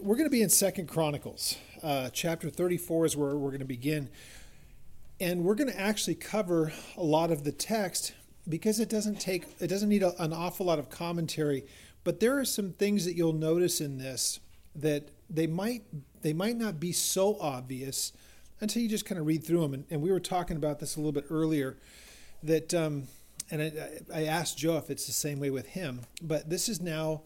We're going to be in Second Chronicles. Chapter 34 is where we're going to begin. And we're going to actually cover a lot of the text because it doesn't need an awful lot of commentary. But there are some things that you'll notice in this that they might not be so obvious until you just kind of read through them. And we were talking about this a little bit earlier that, and I asked Joe if it's the same way with him, but this is now,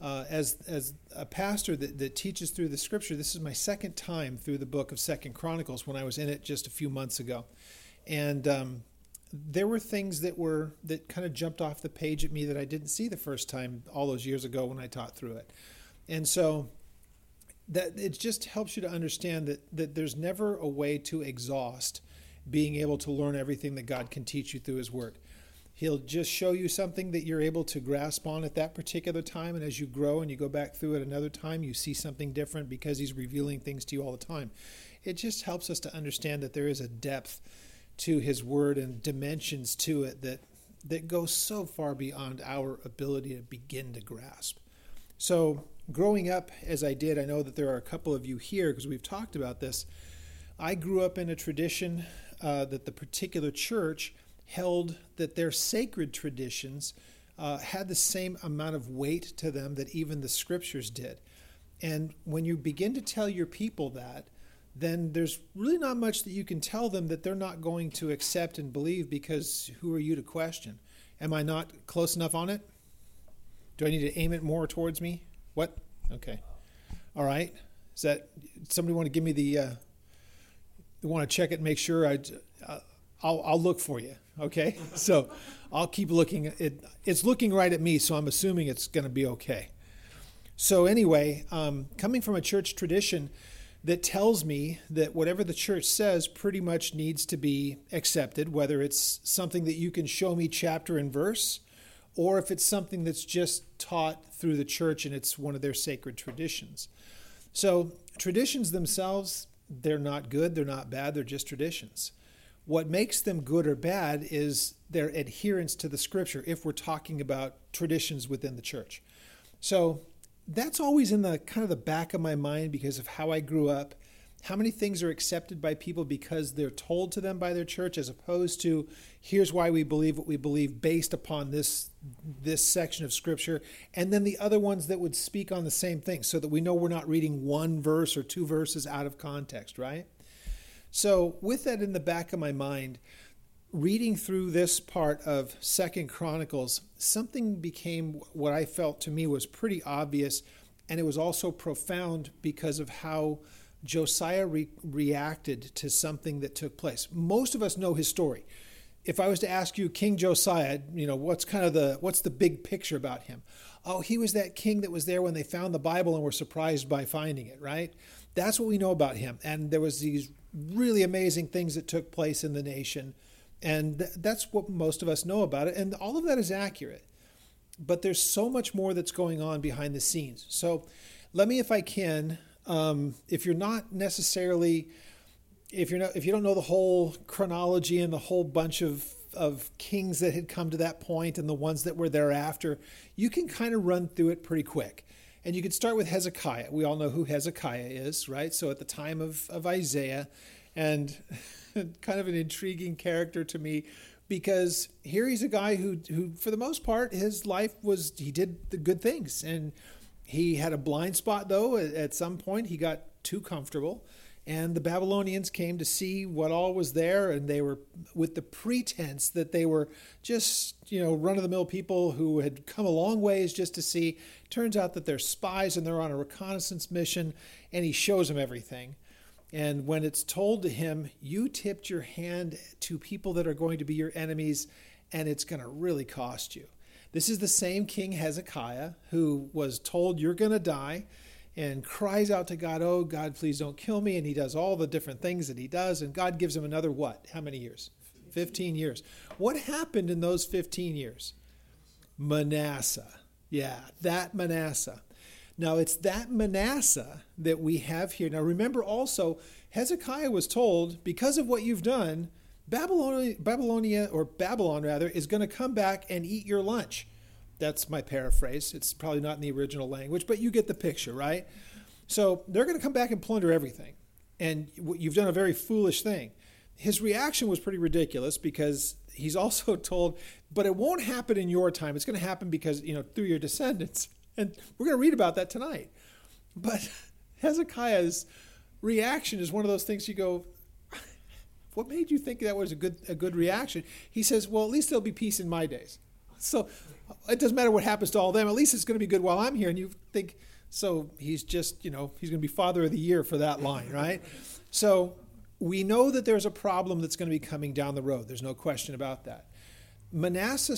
as a pastor that teaches through the scripture, this is my second time through the book of Second Chronicles when I was in it just a few months ago. And there were things that kind of jumped off the page at me that I didn't see the first time all those years ago when I taught through it. And so that it just helps you to understand that there's never a way to exhaust being able to learn everything that God can teach you through his word. He'll just show you something that you're able to grasp on at that particular time. And as you grow and you go back through it another time, you see something different because he's revealing things to you all the time. It just helps us to understand that there is a depth to his word and dimensions to it that goes so far beyond our ability to begin to grasp. So growing up as I did, I know that there are a couple of you here because we've talked about this. I grew up in a tradition that the particular church held that their sacred traditions had the same amount of weight to them that even the scriptures did. And when you begin to tell your people that, then there's really not much that you can tell them that they're not going to accept and believe, because who are you to question? Am I not close enough on it? Do I need to aim it more towards me? What? Okay. All right. Is that somebody want to give me the want to check it and make sure I'll look for you. Okay. So I'll keep looking. It's looking right at me, so I'm assuming it's going to be okay. So anyway, coming from a church tradition that tells me that whatever the church says pretty much needs to be accepted, whether it's something that you can show me chapter and verse, or if it's something that's just taught through the church and it's one of their sacred traditions. So traditions themselves, they're not good, they're not bad, they're just traditions. What makes them good or bad is their adherence to the scripture, if we're talking about traditions within the church. So that's always in the kind of the back of my mind because of how I grew up. How many things are accepted by people because they're told to them by their church, as opposed to here's why we believe what we believe based upon this section of scripture, and then the other ones that would speak on the same thing, so that we know we're not reading one verse or two verses out of context, right? So with that in the back of my mind, reading through this part of Second Chronicles, something became what I felt to me was pretty obvious, and it was also profound because of how Josiah reacted to something that took place. Most of us know his story. If I was to ask you, King Josiah, what's the big picture about him? Oh, he was that king that was there when they found the Bible and were surprised by finding it, right? That's what we know about him. And there was these really amazing things that took place in the nation. And that's what most of us know about it. And all of that is accurate. But there's so much more that's going on behind the scenes. So let me, if I can, if you don't know the whole chronology and the whole bunch of kings that had come to that point and the ones that were thereafter, you can kind of run through it pretty quick. And you could start with Hezekiah. We all know who Hezekiah is, right? So at the time of Isaiah, and kind of an intriguing character to me, because here he's a guy who for the most part, his life was, he did the good things. And he had a blind spot, though. At some point, he got too comfortable. And the Babylonians came to see what all was there, and they were with the pretense that they were just, run-of-the-mill people who had come a long ways just to see. Turns out that they're spies, and they're on a reconnaissance mission, and he shows them everything. And when it's told to him, you tipped your hand to people that are going to be your enemies, and it's going to really cost you. This is the same King Hezekiah who was told, you're going to die, and cries out to God, oh, God, please don't kill me. And he does all the different things that he does. And God gives him another what? How many years? 15 years. What happened in those 15 years? Manasseh. Yeah, that Manasseh. Now, it's that Manasseh that we have here. Now, remember also, Hezekiah was told, because of what you've done, Babylon is going to come back and eat your lunch. That's my paraphrase. It's probably not in the original language, but you get the picture, right? So they're going to come back and plunder everything. And you've done a very foolish thing. His reaction was pretty ridiculous because he's also told, but it won't happen in your time. It's going to happen because, through your descendants. And we're going to read about that tonight. But Hezekiah's reaction is one of those things you go, what made you think that was a good reaction? He says, well, at least there'll be peace in my days. So it doesn't matter what happens to all them. At least it's going to be good while I'm here. And you think, so he's just, he's going to be Father of the Year for that line, right? So we know that there's a problem that's going to be coming down the road. There's no question about that. Manasseh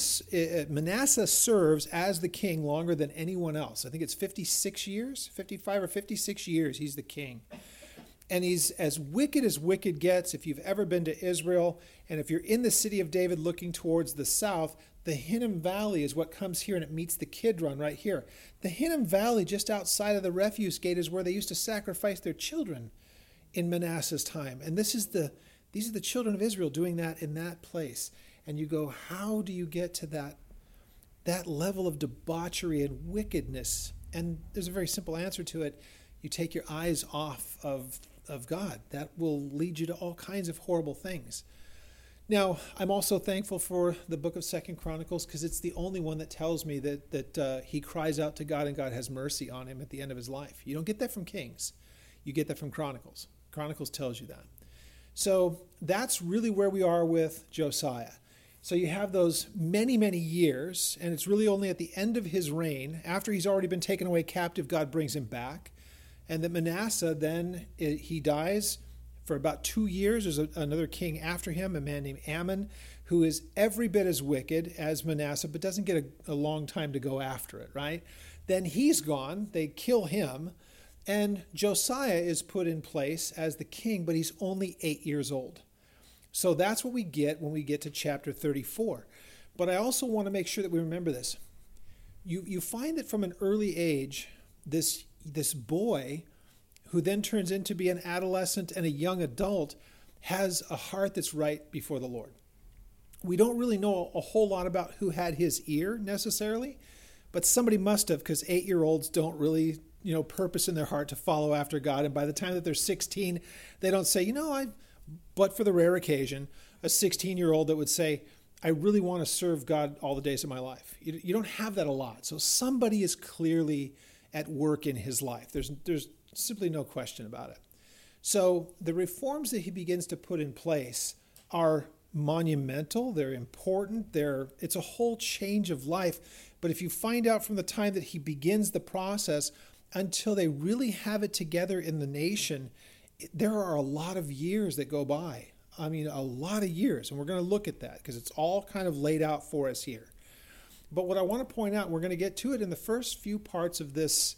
serves as the king longer than anyone else. I think it's 55 or 56 years he's the king. And he's as wicked gets. If you've ever been to Israel, and if you're in the city of David looking towards the south, the Hinnom Valley is what comes here and it meets the Kidron right here. The Hinnom Valley, just outside of the refuse gate, is where they used to sacrifice their children in Manasseh's time. And these are the children of Israel doing that in that place. And you go, how do you get to that level of debauchery and wickedness? And there's a very simple answer to it. You take your eyes off of God. That will lead you to all kinds of horrible things. Now, I'm also thankful for the book of 2 Chronicles because it's the only one that tells me that he cries out to God and God has mercy on him at the end of his life. You don't get that from Kings. You get that from Chronicles. Chronicles tells you that. So that's really where we are with Josiah. So you have those many, many years, and it's really only at the end of his reign, after he's already been taken away captive, God brings him back. And that Manasseh, then he dies for about 2 years. There's another king after him, a man named Amon, who is every bit as wicked as Manasseh, but doesn't get a long time to go after it, right? Then he's gone. They kill him. And Josiah is put in place as the king, but he's only 8 years old. So that's what we get when we get to chapter 34. But I also want to make sure that we remember this. You find that from an early age, this boy, who then turns into be an adolescent and a young adult, has a heart that's right before the Lord. We don't really know a whole lot about who had his ear necessarily, but somebody must have, because 8-year-olds don't really, purpose in their heart to follow after God. And by the time that they're 16, they don't say, but for the rare occasion, a 16-year-old that would say, I really want to serve God all the days of my life. You don't have that a lot. So somebody is clearly at work in his life. There's simply no question about it. So the reforms that he begins to put in place are monumental. They're important. It's a whole change of life. But if you find out from the time that he begins the process until they really have it together in the nation, there are a lot of years that go by. I mean, a lot of years. And we're going to look at that because it's all kind of laid out for us here. But what I want to point out, we're going to get to it in the first few parts of this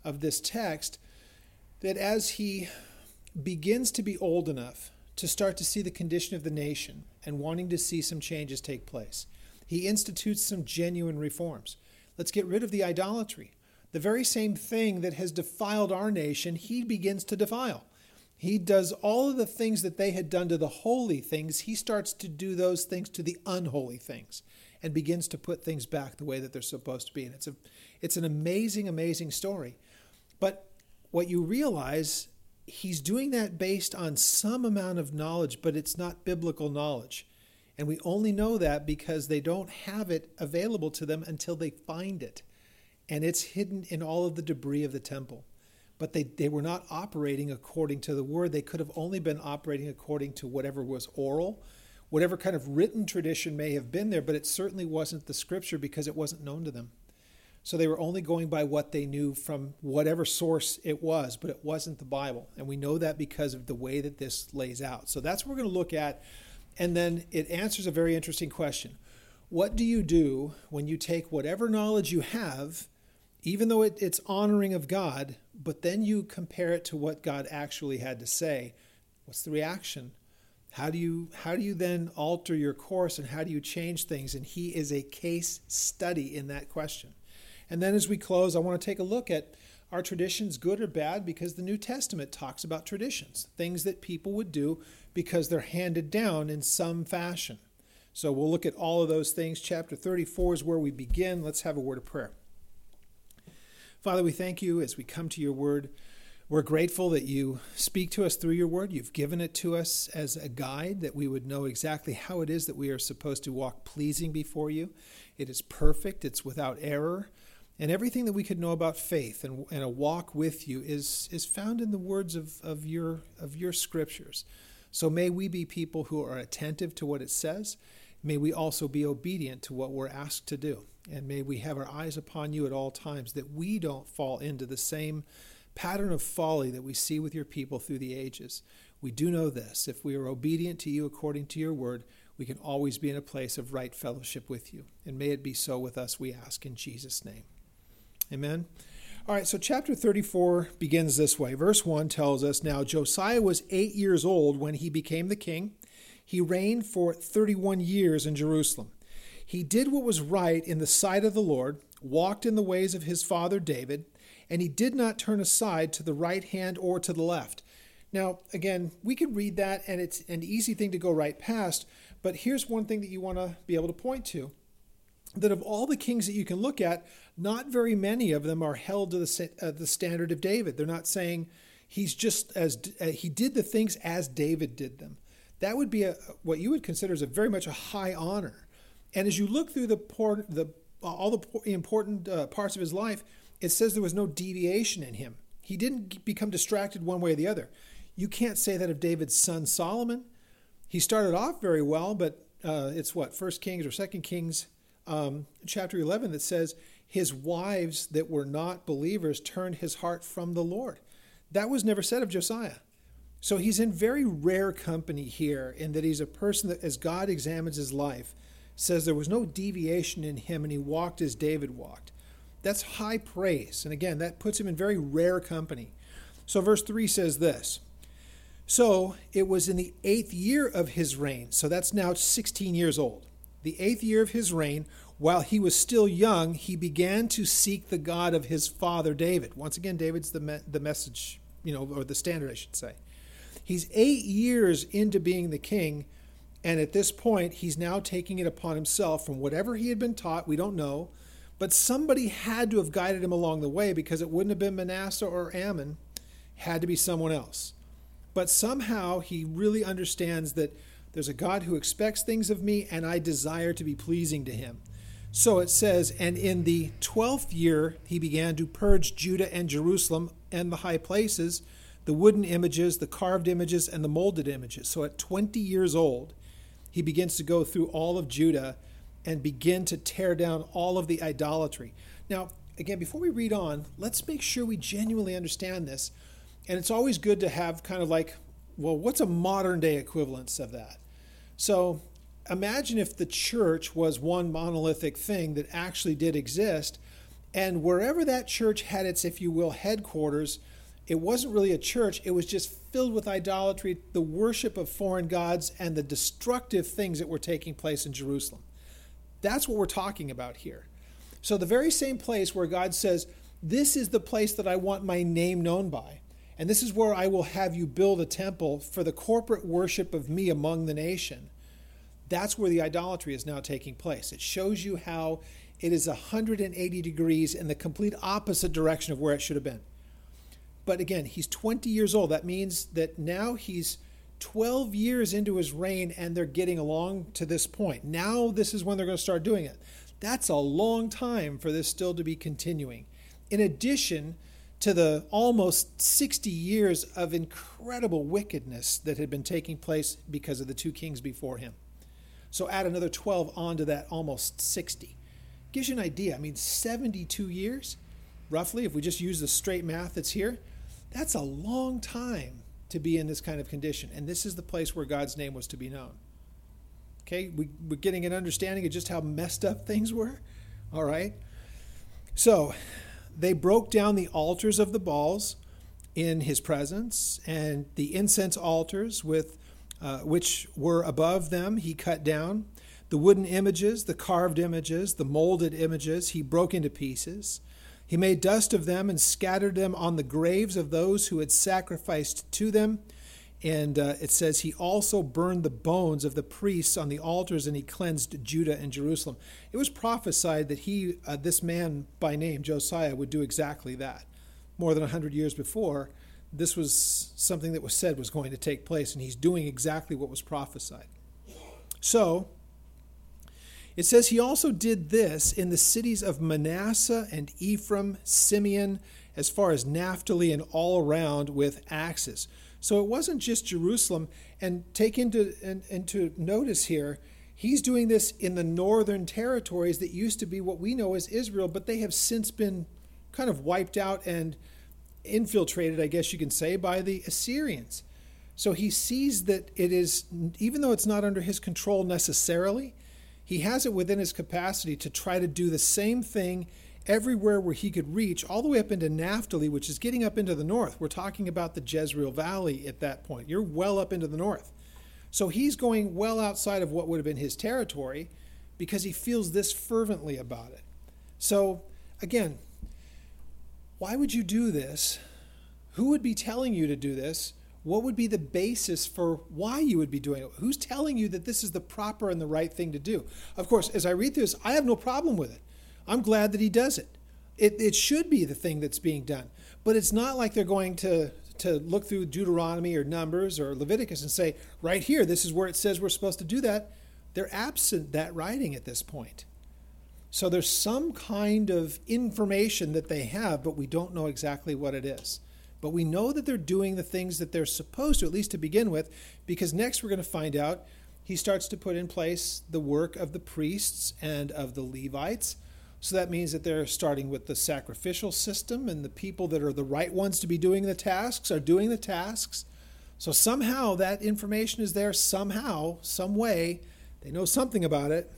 text, that as he begins to be old enough to start to see the condition of the nation and wanting to see some changes take place, he institutes some genuine reforms. Let's get rid of the idolatry. The very same thing that has defiled our nation, he begins to defile. He does all of the things that they had done to the holy things. He starts to do those things to the unholy things and begins to put things back the way that they're supposed to be. And it's an amazing, amazing story. But what you realize, he's doing that based on some amount of knowledge, but it's not biblical knowledge. And we only know that because they don't have it available to them until they find it. And it's hidden in all of the debris of the temple. But they were not operating according to the word. They could have only been operating according to whatever was oral, whatever kind of written tradition may have been there, but it certainly wasn't the scripture because it wasn't known to them. So they were only going by what they knew from whatever source it was, but it wasn't the Bible. And we know that because of the way that this lays out. So that's what we're going to look at. And then it answers a very interesting question. What do you do when you take whatever knowledge you have, even though it's honoring of God, but then you compare it to what God actually had to say? What's the reaction? How do you then alter your course, and how do you change things? And he is a case study in that question. And then as we close, I want to take a look at, are traditions good or bad? Because the New Testament talks about traditions, things that people would do because they're handed down in some fashion. So we'll look at all of those things. Chapter 34 is where we begin. Let's have a word of prayer. Father, we thank you as we come to your word. We're grateful that you speak to us through your word. You've given it to us as a guide that we would know exactly how it is that we are supposed to walk pleasing before you. It is perfect. It's without error. And everything that we could know about faith and a walk with you is found in the words of your scriptures. So may we be people who are attentive to what it says. May we also be obedient to what we're asked to do. And may we have our eyes upon you at all times, that we don't fall into the same pattern of folly that we see with your people through the ages. We do know this: if we are obedient to you according to your word, we can always be in a place of right fellowship with you. And may it be so with us, we ask in Jesus' name. Amen. All right, so chapter 34 begins this way. Verse 1 tells us, "Now Josiah was 8 years old when he became the king. He reigned for 31 years in Jerusalem. He did what was right in the sight of the Lord, walked in the ways of his father David, and he did not turn aside to the right hand or to the left." Now, again, we could read that, and it's an easy thing to go right past, but here's one thing that you want to be able to point to, that of all the kings that you can look at, not very many of them are held to the standard of David. They're not saying he's just as he did the things as David did them. That would be what you would consider as very much a high honor. And as you look through all the important parts of his life, it says there was no deviation in him. He didn't become distracted one way or the other. You can't say that of David's son Solomon. He started off very well, but it's 1 Kings or 2 Kings chapter 11 that says his wives that were not believers turned his heart from the Lord. That was never said of Josiah. So he's in very rare company here, in that he's a person that, as God examines his life, says there was no deviation in him and he walked as David walked. That's high praise. And again, that puts him in very rare company. So verse 3 says this: "So it was in the 8th year of his reign," so that's now 16 years old, "the 8th year of his reign, while he was still young, he began to seek the God of his father David." Once again, David's the message, or the standard, I should say. He's 8 years into being the king, and at this point, he's now taking it upon himself from whatever he had been taught. We don't know, but somebody had to have guided him along the way, because it wouldn't have been Manasseh or Ammon. It had to be someone else. But somehow he really understands that there's a God who expects things of me, and I desire to be pleasing to him. So it says, "And in the 12th year he began to purge Judah and Jerusalem and the high places, the wooden images, the carved images, and the molded images." So at 20 years old, he begins to go through all of Judah and begin to tear down all of the idolatry. Now, again, before we read on, let's make sure we genuinely understand this. And it's always good to have kind of like, well, what's a modern day equivalence of that? So imagine if the church was one monolithic thing that actually did exist, and wherever that church had its, if you will, headquarters, it wasn't really a church. It was just filled with idolatry, the worship of foreign gods, and the destructive things that were taking place in Jerusalem. That's what we're talking about here. So the very same place where God says, this is the place that I want my name known by, and this is where I will have you build a temple for the corporate worship of me among the nation. That's where the idolatry is now taking place. It shows you how it is 180 degrees in the complete opposite direction of where it should have been. But again, he's 20 years old. That means that now he's 12 years into his reign, and they're getting along to this point. Now this is when they're going to start doing it. That's a long time for this still to be continuing. In addition to the almost 60 years of incredible wickedness that had been taking place because of the two kings before him. So add another 12 onto that almost 60. Gives you an idea. 72 years, roughly, if we just use the straight math that's here, that's a long time to be in this kind of condition. And this is the place where God's name was to be known. Okay, we're getting an understanding of just how messed up things were. All right. So they broke down the altars of the Baals in his presence, and the incense altars with which were above them he cut down. The wooden images, the carved images, the molded images he broke into pieces. He made dust of them and scattered them on the graves of those who had sacrificed to them. And it says he also burned the bones of the priests on the altars, and he cleansed Judah and Jerusalem. It was prophesied that he, this man by name, Josiah, would do exactly that. More than 100 years before, this was something that was said was going to take place, and he's doing exactly what was prophesied. So, it says he also did this in the cities of Manasseh and Ephraim, Simeon, as far as Naphtali, and all around with axes. So it wasn't just Jerusalem. And take into notice here, he's doing this in the northern territories that used to be what we know as Israel, but they have since been kind of wiped out and infiltrated, I guess you can say, by the Assyrians. So he sees that it is, even though it's not under his control necessarily, he has it within his capacity to try to do the same thing everywhere where he could reach, all the way up into Naphtali, which is getting up into the north. We're talking about the Jezreel Valley at that point. You're well up into the north. So he's going well outside of what would have been his territory because he feels this fervently about it. So, again, why would you do this? Who would be telling you to do this? What would be the basis for why you would be doing it? Who's telling you that this is the proper and the right thing to do? Of course, as I read through this, I have no problem with it. I'm glad that he does it. It should be the thing that's being done. But it's not like they're going to look through Deuteronomy or Numbers or Leviticus and say, right here, this is where it says we're supposed to do that. They're absent that writing at this point. So there's some kind of information that they have, but we don't know exactly what it is. But we know that they're doing the things that they're supposed to, at least to begin with, because next we're going to find out he starts to put in place the work of the priests and of the Levites. So that means that they're starting with the sacrificial system, and the people that are the right ones to be doing the tasks are doing the tasks. So somehow that information is there, somehow, some way. They know something about it.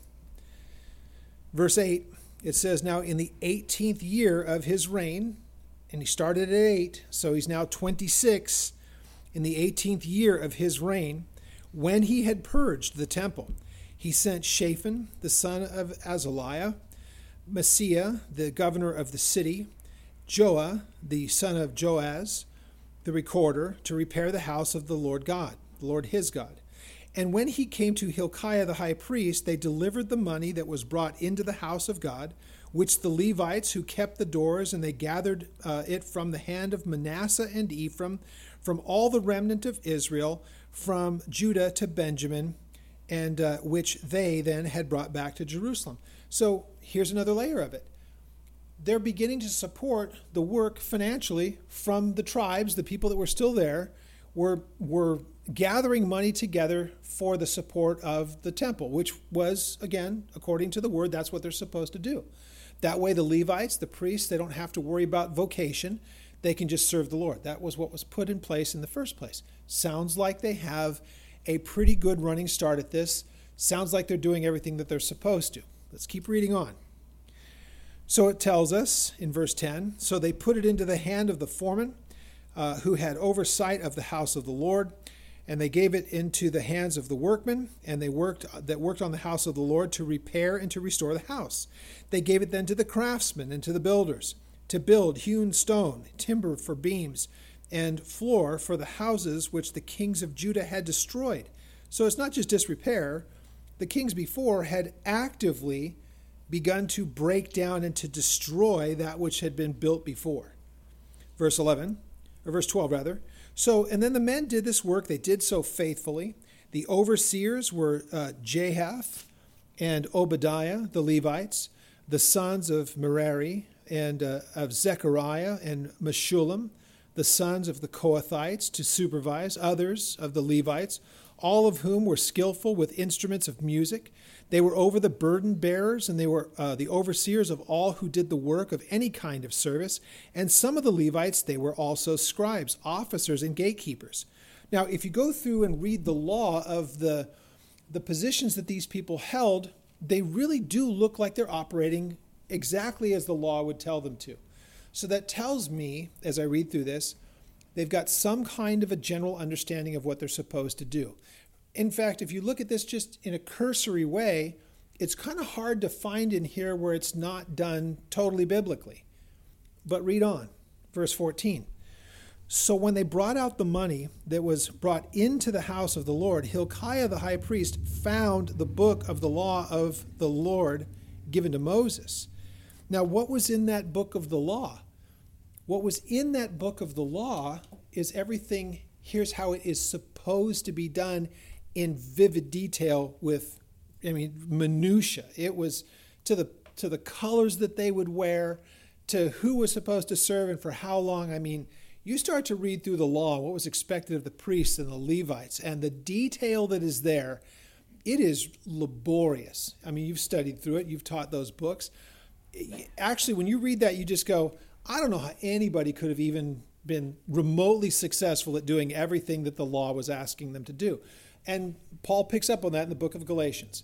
Verse 8, it says, now in the 18th year of his reign, and he started at 8, so he's now 26, in the 18th year of his reign, when he had purged the temple, he sent Shaphan, the son of Azaliah, Maaseiah, the governor of the city, Joah, the son of Joaz, the recorder, to repair the house of the Lord God, the Lord his God. And when he came to Hilkiah the high priest, they delivered the money that was brought into the house of God, which the Levites who kept the doors, and they gathered it from the hand of Manasseh and Ephraim, from all the remnant of Israel, from Judah to Benjamin, and which they then had brought back to Jerusalem. So here's another layer of it. They're beginning to support the work financially from the tribes, the people that were still there, were gathering money together for the support of the temple, which was, again, according to the word, that's what they're supposed to do. That way the Levites, the priests, they don't have to worry about vocation. They can just serve the Lord. That was what was put in place in the first place. Sounds like they have a pretty good running start at this. Sounds like they're doing everything that they're supposed to. Let's keep reading on. So it tells us in verse 10, so they put it into the hand of the foreman who had oversight of the house of the Lord, and they gave it into the hands of the workmen, and they worked on the house of the Lord to repair and to restore the house. They gave it then to the craftsmen and to the builders to build hewn stone, timber for beams, and floor for the houses which the kings of Judah had destroyed. So it's not just disrepair. The kings before had actively begun to break down and to destroy that which had been built before. Verse 12 rather. So, and then the men did this work. They did so faithfully. The overseers were Jahath and Obadiah, the Levites, the sons of Merari, and of Zechariah and Meshullam, the sons of the Kohathites, to supervise others of the Levites, all of whom were skillful with instruments of music. They were over the burden bearers, and they were the overseers of all who did the work of any kind of service. And some of the Levites, they were also scribes, officers, and gatekeepers. Now, if you go through and read the law of the positions that these people held, they really do look like they're operating exactly as the law would tell them to. So that tells me, as I read through this, they've got some kind of a general understanding of what they're supposed to do. In fact, if you look at this just in a cursory way, it's kind of hard to find in here where it's not done totally biblically. But read on, verse 14. So when they brought out the money that was brought into the house of the Lord, Hilkiah the high priest found the book of the law of the Lord given to Moses. Now, what was in that book of the law? What was in that book of the law is everything, here's how it is supposed to be done in vivid detail with, minutia. It was to the colors that they would wear, to who was supposed to serve and for how long. You start to read through the law, what was expected of the priests and the Levites, and the detail that is there, it is laborious. You've studied through it. You've taught those books. Actually, when you read that, you just go, I don't know how anybody could have even been remotely successful at doing everything that the law was asking them to do. And Paul picks up on that in the book of Galatians.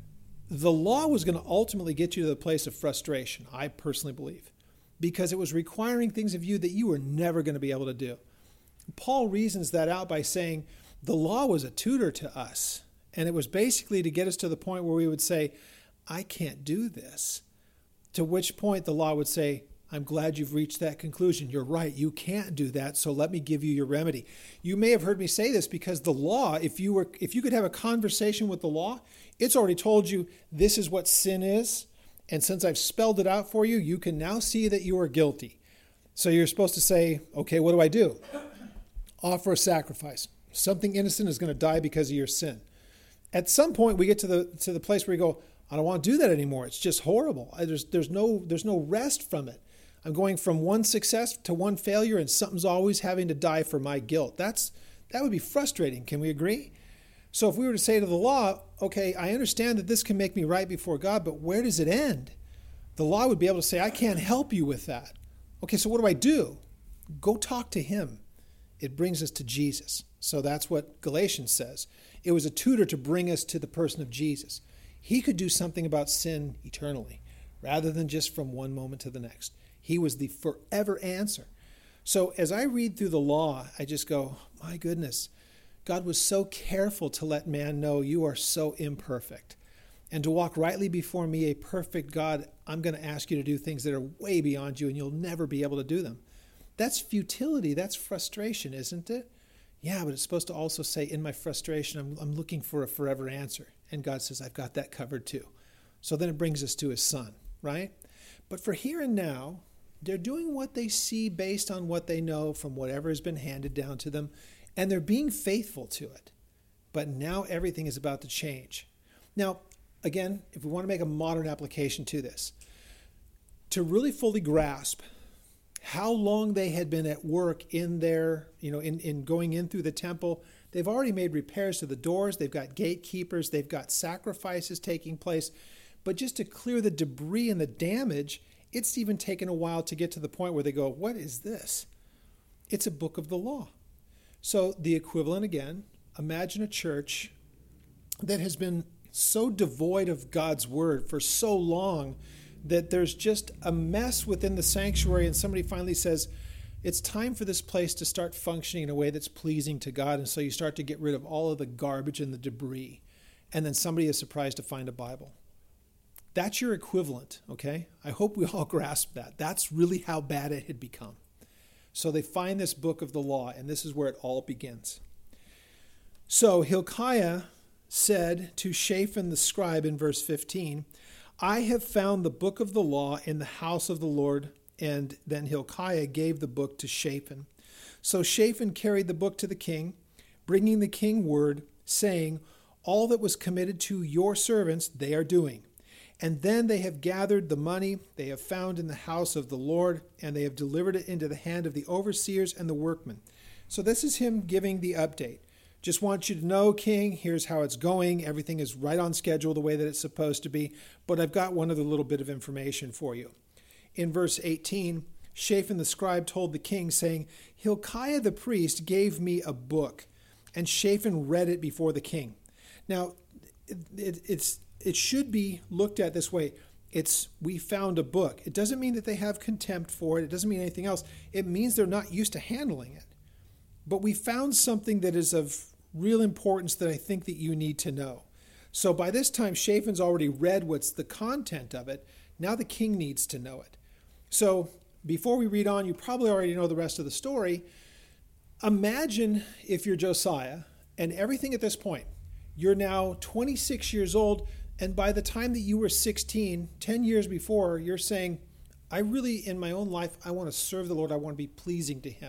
The law was going to ultimately get you to the place of frustration, I personally believe, because it was requiring things of you that you were never going to be able to do. Paul reasons that out by saying the law was a tutor to us, and it was basically to get us to the point where we would say, I can't do this. To which point the law would say, I'm glad you've reached that conclusion. You're right, you can't do that, so let me give you your remedy. You may have heard me say this because the law, if you could have a conversation with the law, it's already told you this is what sin is, and since I've spelled it out for you, you can now see that you are guilty. So you're supposed to say, okay, what do I do? Offer a sacrifice. Something innocent is going to die because of your sin. At some point, we get to the place where you go, I don't want to do that anymore. It's just horrible. There's no rest from it. I'm going from one success to one failure, and something's always having to die for my guilt. That would be frustrating. Can we agree? So if we were to say to the law, okay, I understand that this can make me right before God, but where does it end? The law would be able to say, I can't help you with that. Okay, so what do I do? Go talk to him. It brings us to Jesus. So that's what Galatians says. It was a tutor to bring us to the person of Jesus. He could do something about sin eternally, rather than just from one moment to the next. He was the forever answer. So as I read through the law, I just go, my goodness, God was so careful to let man know you are so imperfect. And to walk rightly before me, a perfect God, I'm going to ask you to do things that are way beyond you, and you'll never be able to do them. That's futility. That's frustration, isn't it? Yeah, but it's supposed to also say, in my frustration, I'm looking for a forever answer. And God says, I've got that covered too. So then it brings us to his son, right? But for here and now, they're doing what they see based on what they know from whatever has been handed down to them, and they're being faithful to it. But now everything is about to change. Now, again, if we want to make a modern application to this, to really fully grasp how long they had been at work in their, in going in through the temple, they've already made repairs to the doors, they've got gatekeepers, they've got sacrifices taking place. But just to clear the debris and the damage, it's even taken a while to get to the point where they go, what is this? It's a book of the law. So the equivalent again, imagine a church that has been so devoid of God's word for so long that there's just a mess within the sanctuary, and somebody finally says, it's time for this place to start functioning in a way that's pleasing to God. And so you start to get rid of all of the garbage and the debris. And then somebody is surprised to find a Bible. That's your equivalent, okay? I hope we all grasp that. That's really how bad it had become. So they find this book of the law, and this is where it all begins. So Hilkiah said to Shaphan the scribe in verse 15, I have found the book of the law in the house of the Lord. And then Hilkiah gave the book to Shaphan. So Shaphan carried the book to the king, bringing the king word, saying, all that was committed to your servants they are doing. And then they have gathered the money they have found in the house of the Lord, and they have delivered it into the hand of the overseers and the workmen. So this is him giving the update. Just want you to know, King, here's how it's going. Everything is right on schedule the way that it's supposed to be. But I've got one other little bit of information for you. In verse 18, Shaphan the scribe told the king, saying, Hilkiah the priest gave me a book, and Shaphan read it before the king. Now, it should be looked at this way. We found a book. It doesn't mean that they have contempt for it. It doesn't mean anything else. It means they're not used to handling it. But we found something that is of real importance that I think that you need to know. So by this time, Shaphan's already read what's the content of it. Now the king needs to know it. So before we read on, you probably already know the rest of the story. Imagine if you're Josiah and everything at this point. You're now 26 years old, and by the time that you were 16, 10 years before, you're saying, I really, in my own life, I want to serve the Lord. I want to be pleasing to him.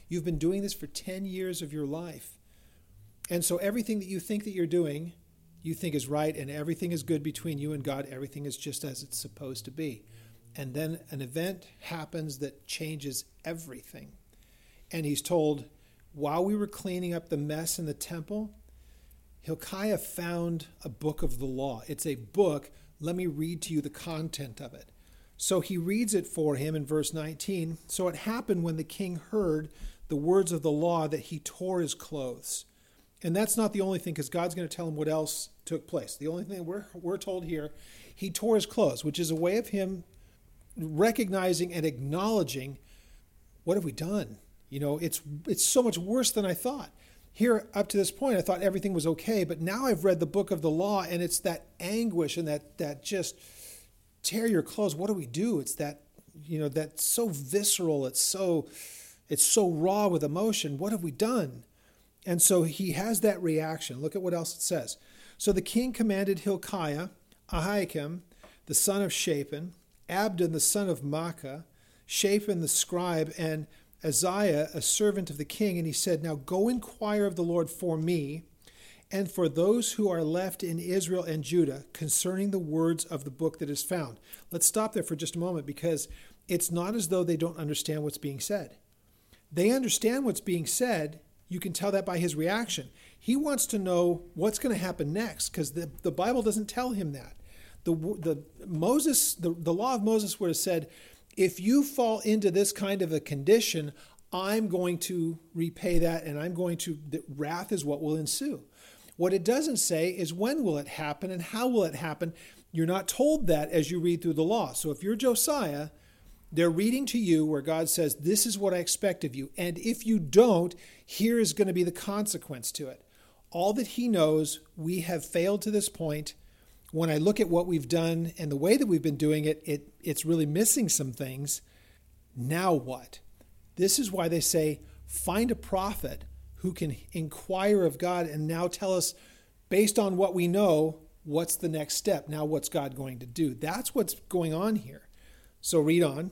You've been doing this for 10 years of your life. And so everything that you think that you're doing, you think is right, and everything is good between you and God. Everything is just as it's supposed to be. And then an event happens that changes everything. And he's told, while we were cleaning up the mess in the temple, Hilkiah found a book of the law. It's a book. Let me read to you the content of it. So he reads it for him in verse 19. So it happened when the king heard the words of the law that he tore his clothes. And that's not the only thing, because God's going to tell him what else took place. The only thing we're told here, he tore his clothes, which is a way of him recognizing and acknowledging, what have we done? You know, it's so much worse than I thought. Here, up to this point, I thought everything was okay, but now I've read the book of the law, and it's that anguish and that just tear your clothes. What do we do? It's that, you know, that's so visceral. It's so raw with emotion. What have we done? And so he has that reaction. Look at what else it says. So the king commanded Hilkiah, Ahikam, the son of Shaphan, Abdon, the son of Maacah, Shaphan, the scribe, and Isaiah, a servant of the king. And he said, now go inquire of the Lord for me and for those who are left in Israel and Judah concerning the words of the book that is found. Let's stop there for just a moment, because it's not as though they don't understand what's being said. They understand what's being said. You can tell that by his reaction. He wants to know what's going to happen next, because the Bible doesn't tell him that. The law of Moses would have said, if you fall into this kind of a condition, I'm going to repay that, and the wrath is what will ensue. What it doesn't say is when will it happen and how will it happen. You're not told that as you read through the law. So if you're Josiah, they're reading to you where God says, this is what I expect of you. And if you don't, here is going to be the consequence to it. All that he knows, we have failed to this point. When I look at what we've done and the way that we've been doing it, it's really missing some things. Now what? This is why they say, find a prophet who can inquire of God and now tell us, based on what we know, what's the next step? Now what's God going to do? That's what's going on here. So read on.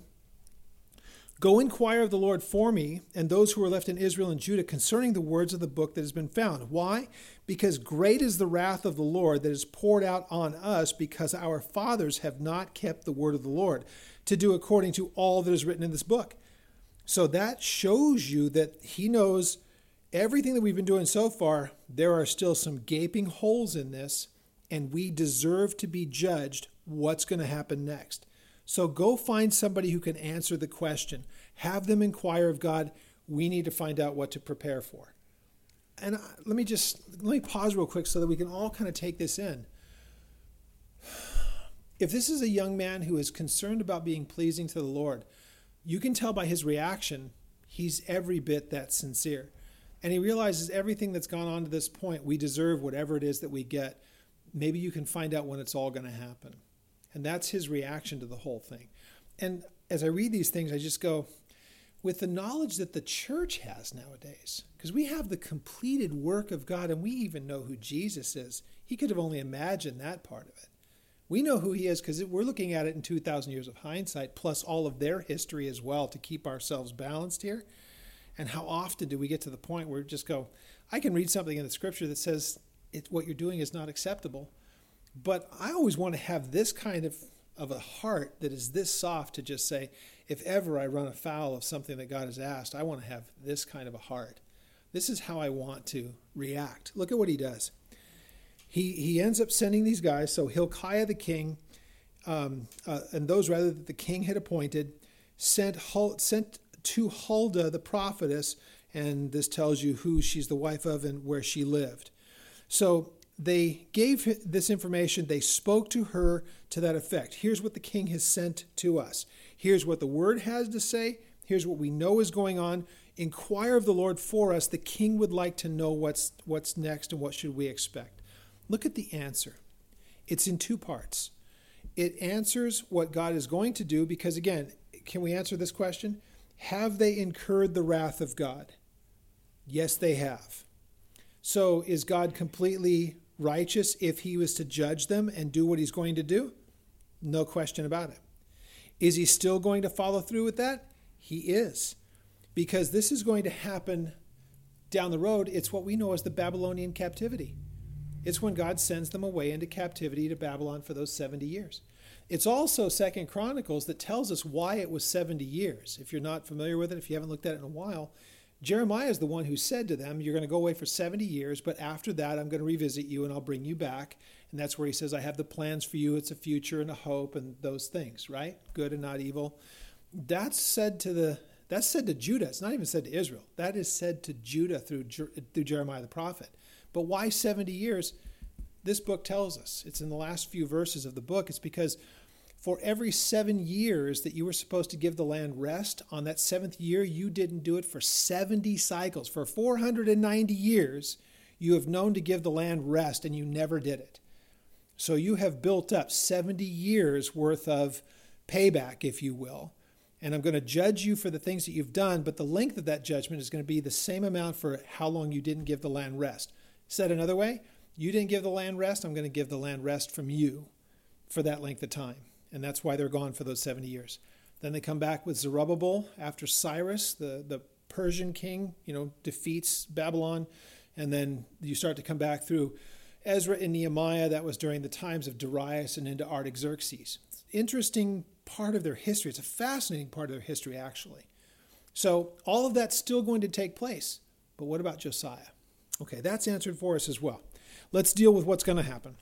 Go inquire of the Lord for me and those who are left in Israel and Judah concerning the words of the book that has been found. Why? Because great is the wrath of the Lord that is poured out on us, because our fathers have not kept the word of the Lord to do according to all that is written in this book. So that shows you that he knows everything that we've been doing so far. There are still some gaping holes in this, and we deserve to be judged what's going to happen next. So go find somebody who can answer the question. Have them inquire of God. We need to find out what to prepare for. And let me pause real quick so that we can all kind of take this in. If this is a young man who is concerned about being pleasing to the Lord, you can tell by his reaction, he's every bit that sincere. And he realizes everything that's gone on to this point, we deserve whatever it is that we get. Maybe you can find out when it's all going to happen. And that's his reaction to the whole thing. And as I read these things, I just go, with the knowledge that the church has nowadays, because we have the completed work of God, and we even know who Jesus is. He could have only imagined that part of it. We know who he is because we're looking at it in 2,000 years of hindsight, plus all of their history as well, to keep ourselves balanced here. And how often do we get to the point where we just go, I can read something in the scripture that says what you're doing is not acceptable. But I always want to have this kind of a heart that is this soft to just say, if ever I run afoul of something that God has asked, I want to have this kind of a heart. This is how I want to react. Look at what he does. He ends up sending these guys. So Hilkiah the king, and those rather that the king had appointed, sent to Huldah the prophetess, and this tells you who she's the wife of and where she lived. So they gave this information. They spoke to her to that effect. Here's what the king has sent to us. Here's what the word has to say. Here's what we know is going on. Inquire of the Lord for us. The king would like to know what's next and what should we expect. Look at the answer. It's in two parts. It answers what God is going to do because, again, can we answer this question? Have they incurred the wrath of God? Yes, they have. So is God completely righteous if he was to judge them and do what he's going to do? No question about it. Is he still going to follow through with that? He is. because this is going to happen down the road. It's what we know as the Babylonian captivity. It's when God sends them away into captivity to Babylon for those 70 years. It's also 2 Chronicles that tells us why it was 70 years. If you're not familiar with it, if you haven't looked at it in a while, Jeremiah is the one who said to them, you're going to go away for 70 years, but after that I'm going to revisit you and I'll bring you back. And that's where he says, I have the plans for you. It's a future and a hope and those things, right? Good and not evil. That's said to Judah. It's not even said to Israel. That is said to Judah through Jeremiah the prophet. But why 70 years? This book tells us. It's in the last few verses of the book. It's because for every 7 years that you were supposed to give the land rest, on that 7th year, you didn't do it for 70 cycles. For 490 years, you have known to give the land rest, and you never did it. So you have built up 70 years worth of payback, if you will. And I'm going to judge you for the things that you've done, but the length of that judgment is going to be the same amount for how long you didn't give the land rest. Said another way, you didn't give the land rest, I'm going to give the land rest from you for that length of time. And that's why they're gone for those 70 years. Then they come back with Zerubbabel after Cyrus, the Persian king, defeats Babylon. And then you start to come back through Ezra and Nehemiah. That was during the times of Darius and into Artaxerxes. It's an interesting part of their history. It's a fascinating part of their history, actually. So all of that's still going to take place. But what about Josiah? Okay, that's answered for us as well. Let's deal with what's going to happen.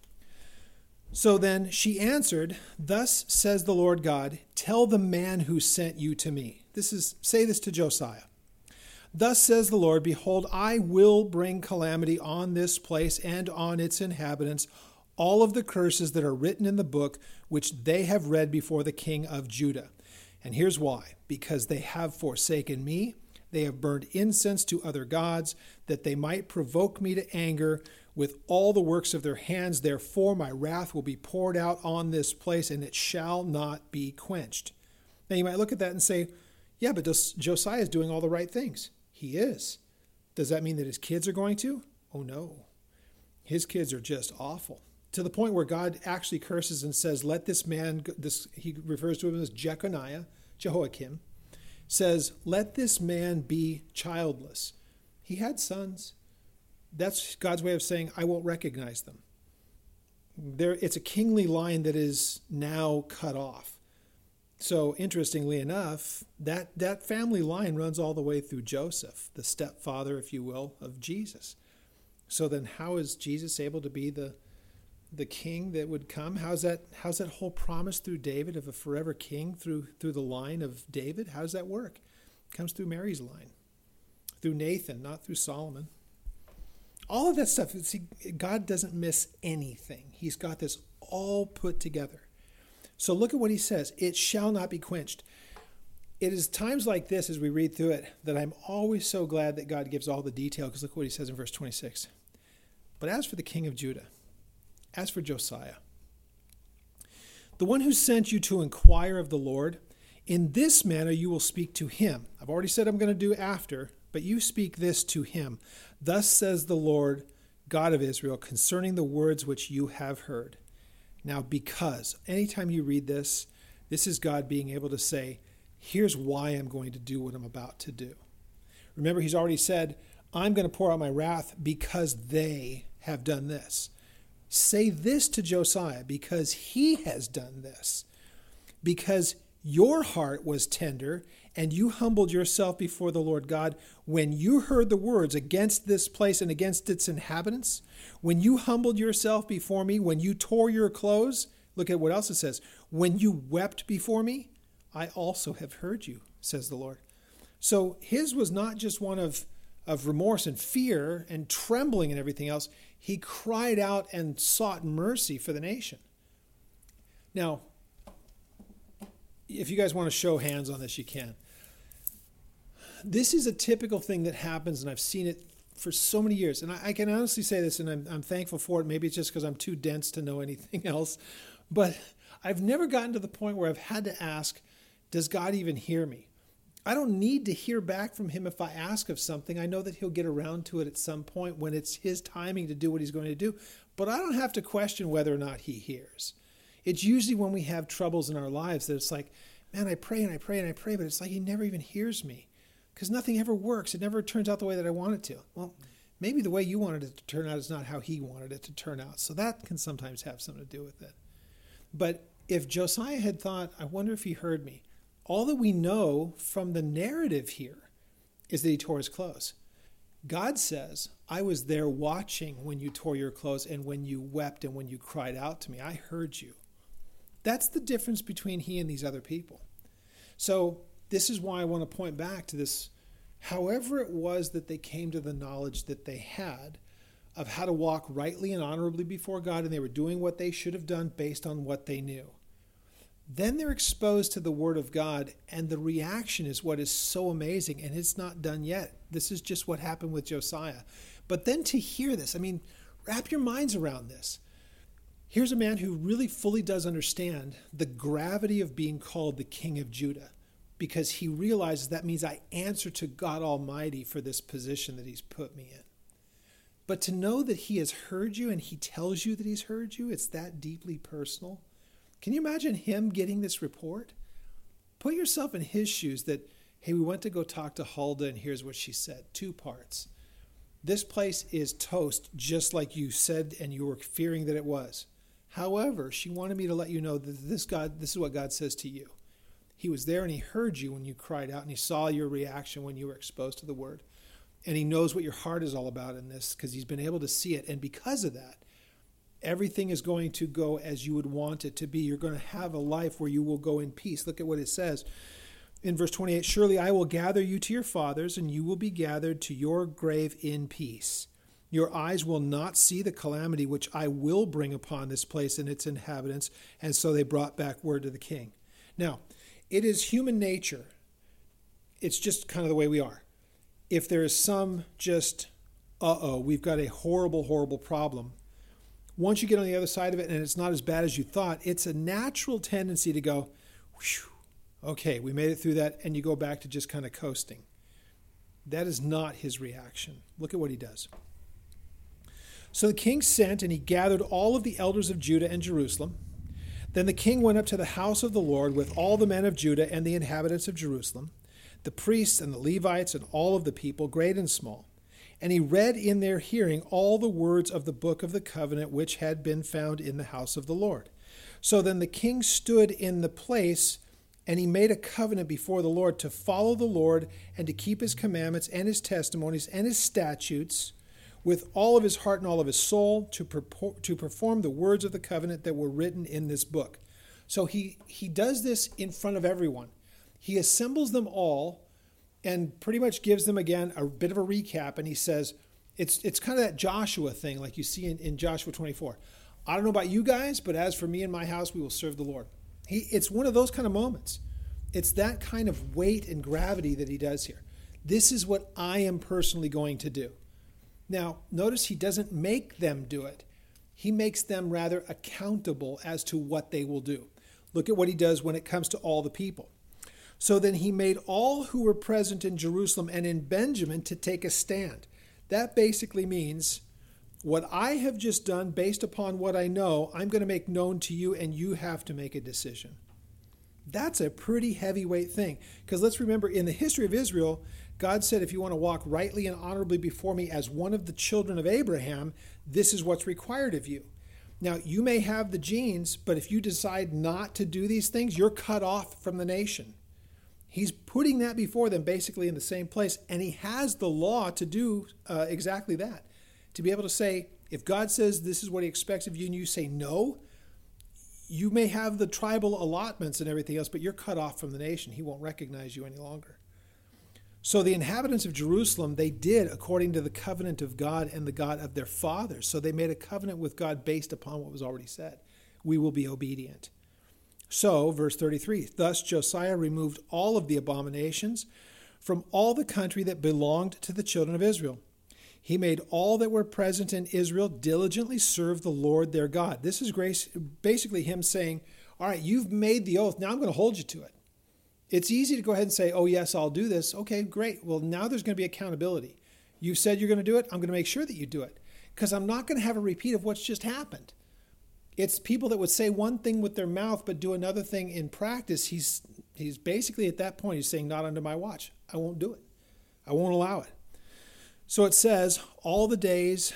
So then she answered, thus says the Lord God, tell the man who sent you to me. Say this to Josiah. Thus says the Lord, behold, I will bring calamity on this place and on its inhabitants, all of the curses that are written in the book, which they have read before the king of Judah. And here's why. Because they have forsaken me, they have burned incense to other gods, that they might provoke me to anger with all the works of their hands. Therefore my wrath will be poured out on this place, and it shall not be quenched. Now you might look at that and say, yeah, but Josiah is doing all the right things. He is. Does that mean that his kids are going to? Oh no. His kids are just awful. To the point where God actually curses and says, let this man, he refers to him as Jehoiakim, says, let this man be childless. He had sons. That's God's way of saying, I won't recognize them. It's a kingly line that is now cut off. So interestingly enough, that family line runs all the way through Joseph, the stepfather, if you will, of Jesus. So then how is Jesus able to be the king that would come? How's that whole promise through David of a forever king through the line of David? How does that work? It comes through Mary's line, through Nathan, not through Solomon. All of that stuff, see, God doesn't miss anything. He's got this all put together. So look at what he says. It shall not be quenched. It is times like this as we read through it that I'm always so glad that God gives all the detail, because look what he says in verse 26. But as for the king of Judah, as for Josiah, the one who sent you to inquire of the Lord, in this manner you will speak to him. I've already said I'm going to do after, but you speak this to him. Thus says the Lord, God of Israel, concerning the words which you have heard. Now, because anytime you read this is God being able to say, here's why I'm going to do what I'm about to do. Remember, he's already said, I'm going to pour out my wrath because they have done this. Say this to Josiah, because he has done this. Because your heart was tender, and you humbled yourself before the Lord God when you heard the words against this place and against its inhabitants. When you humbled yourself before me, when you tore your clothes, look at what else it says. When you wept before me, I also have heard you, says the Lord. So his was not just one of remorse and fear and trembling and everything else. He cried out and sought mercy for the nation. Now, if you guys want to show hands on this, you can. This is a typical thing that happens, and I've seen it for so many years. And I can honestly say this, and I'm thankful for it. Maybe it's just because I'm too dense to know anything else. But I've never gotten to the point where I've had to ask, does God even hear me? I don't need to hear back from him if I ask of something. I know that he'll get around to it at some point when it's his timing to do what he's going to do. But I don't have to question whether or not he hears. It's usually when we have troubles in our lives that it's like, man, I pray and I pray and I pray, but it's like he never even hears me. because nothing ever works. It never turns out the way that I want it to. Well, maybe the way you wanted it to turn out is not how he wanted it to turn out. So that can sometimes have something to do with it. But if Josiah had thought, I wonder if he heard me, all that we know from the narrative here is that he tore his clothes. God says, I was there watching when you tore your clothes and when you wept and when you cried out to me. I heard you. That's the difference between he and these other people. So this is why I want to point back to this. However it was that they came to the knowledge that they had of how to walk rightly and honorably before God, and they were doing what they should have done based on what they knew. Then they're exposed to the Word of God, and the reaction is what is so amazing, and it's not done yet. This is just what happened with Josiah. But then to hear this, I mean, wrap your minds around this. Here's a man who really fully does understand the gravity of being called the King of Judah, because he realizes that means I answer to God Almighty for this position that he's put me in. But to know that he has heard you and he tells you that he's heard you, it's that deeply personal. Can you imagine him getting this report? Put yourself in his shoes that, hey, we went to go talk to Huldah and here's what she said. 2 parts. This place is toast, just like you said and you were fearing that it was. However, she wanted me to let you know that this is what God says to you. He was there and he heard you when you cried out and he saw your reaction when you were exposed to the word. And he knows what your heart is all about in this because he's been able to see it. And because of that, everything is going to go as you would want it to be. You're going to have a life where you will go in peace. Look at what it says in verse 28. Surely I will gather you to your fathers, and you will be gathered to your grave in peace. Your eyes will not see the calamity which I will bring upon this place and its inhabitants. And so they brought back word to the king. Now, it is human nature. It's just kind of the way we are. If there is some just, we've got a horrible, horrible problem. Once you get on the other side of it and it's not as bad as you thought, it's a natural tendency to go, okay, we made it through that, and you go back to just kind of coasting. That is not his reaction. Look at what he does. So the king sent, and he gathered all of the elders of Judah and Jerusalem. Then the king went up to the house of the Lord with all the men of Judah and the inhabitants of Jerusalem, the priests and the Levites and all of the people, great and small. And he read in their hearing all the words of the book of the covenant which had been found in the house of the Lord. So then the king stood in the place, and he made a covenant before the Lord to follow the Lord and to keep his commandments and his testimonies and his statutes with all of his heart and all of his soul, to perform the words of the covenant that were written in this book. So he does this in front of everyone. He assembles them all and pretty much gives them, again, a bit of a recap. And he says, it's kind of that Joshua thing like you see in Joshua 24. I don't know about you guys, but as for me and my house, we will serve the Lord. It's one of those kind of moments. It's that kind of weight and gravity that he does here. This is what I am personally going to do. Now, notice he doesn't make them do it. He makes them rather accountable as to what they will do. Look at what he does when it comes to all the people. So then he made all who were present in Jerusalem and in Benjamin to take a stand. That basically means what I have just done based upon what I know, I'm going to make known to you, and you have to make a decision. That's a pretty heavyweight thing. Because let's remember, in the history of Israel, God said, if you want to walk rightly and honorably before me as one of the children of Abraham, this is what's required of you. Now, you may have the genes, but if you decide not to do these things, you're cut off from the nation. He's putting that before them basically in the same place, and he has the law to do exactly that. To be able to say, if God says this is what he expects of you and you say no, you may have the tribal allotments and everything else, but you're cut off from the nation. He won't recognize you any longer. So the inhabitants of Jerusalem, they did according to the covenant of God and the God of their fathers. So they made a covenant with God based upon what was already said. We will be obedient. So, verse 33, thus Josiah removed all of the abominations from all the country that belonged to the children of Israel. He made all that were present in Israel diligently serve the Lord their God. This is basically him saying, all right, you've made the oath. Now I'm going to hold you to it. It's easy to go ahead and say, oh, yes, I'll do this. Okay, great. Well, now there's going to be accountability. You said you're going to do it. I'm going to make sure that you do it because I'm not going to have a repeat of what's just happened. It's people that would say one thing with their mouth but do another thing in practice. He's basically at that point, he's saying, not under my watch. I won't do it. I won't allow it. So it says, all the days,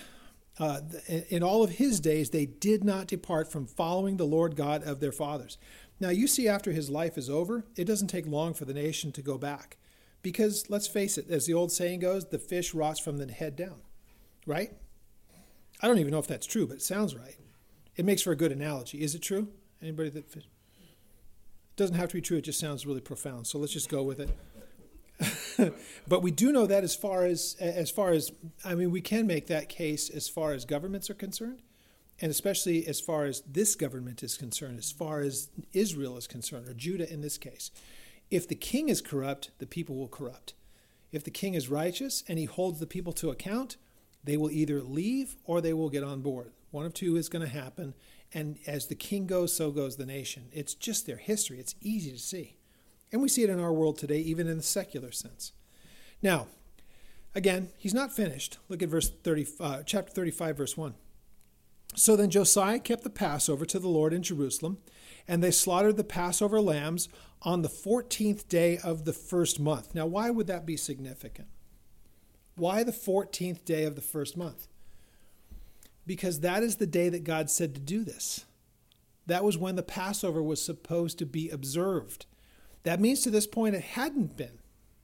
in all of his days, they did not depart from following the Lord God of their fathers. Now, you see, after his life is over, it doesn't take long for the nation to go back. Because, let's face it, as the old saying goes, the fish rots from the head down. Right? I don't even know if that's true, but it sounds right. It makes for a good analogy. Is it true? Anybody that... It doesn't have to be true. It just sounds really profound. So let's just go with it. But we do know that as far as, I mean, we can make that case as far as governments are concerned, and especially as far as this government is concerned, as far as Israel is concerned, or Judah in this case. If the king is corrupt, the people will corrupt. If the king is righteous and he holds the people to account, they will either leave or they will get on board. One of two is going to happen, and as the king goes, so goes the nation. It's just their history. It's easy to see. And we see it in our world today, even in the secular sense. Now, again, he's not finished. Look at chapter 35, verse 1. So then Josiah kept the Passover to the Lord in Jerusalem, and they slaughtered the Passover lambs on the 14th day of the first month. Now, why would that be significant? Why the 14th day of the first month? Because that is the day that God said to do this. That was when the Passover was supposed to be observed. That means to this point it hadn't been.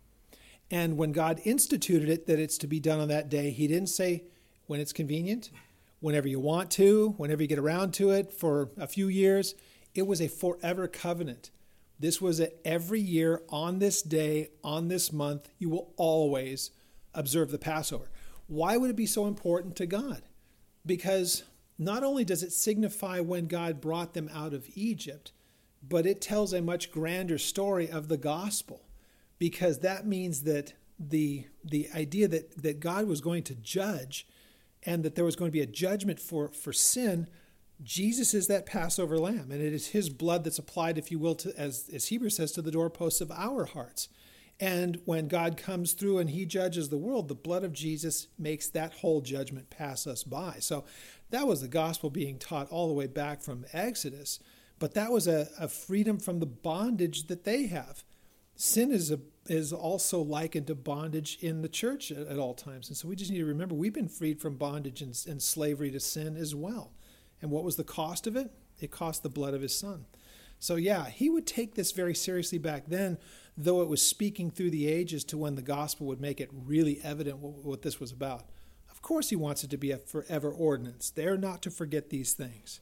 And when God instituted it, that it's to be done on that day, he didn't say when it's convenient, whenever you want to, whenever you get around to it for a few years. It was a forever covenant. This was every year on this day, on this month, you will always observe the Passover. Why would it be so important to God? Because not only does it signify when God brought them out of Egypt, but it tells a much grander story of the gospel, because that means that the idea that God was going to judge and that there was going to be a judgment for sin, Jesus is that Passover lamb, and it is his blood that's applied, if you will, to, as Hebrews says, to the doorposts of our hearts. And when God comes through and he judges the world, the blood of Jesus makes that whole judgment pass us by. So that was the gospel being taught all the way back from Exodus. But that was a freedom from the bondage that they have. Sin is also likened to bondage in the church at all times. And so we just need to remember we've been freed from bondage and slavery to sin as well. And what was the cost of it? It cost the blood of his son. So yeah, he would take this very seriously back then, though it was speaking through the ages to when the gospel would make it really evident what this was about. Of course he wants it to be a forever ordinance. They are not to forget these things.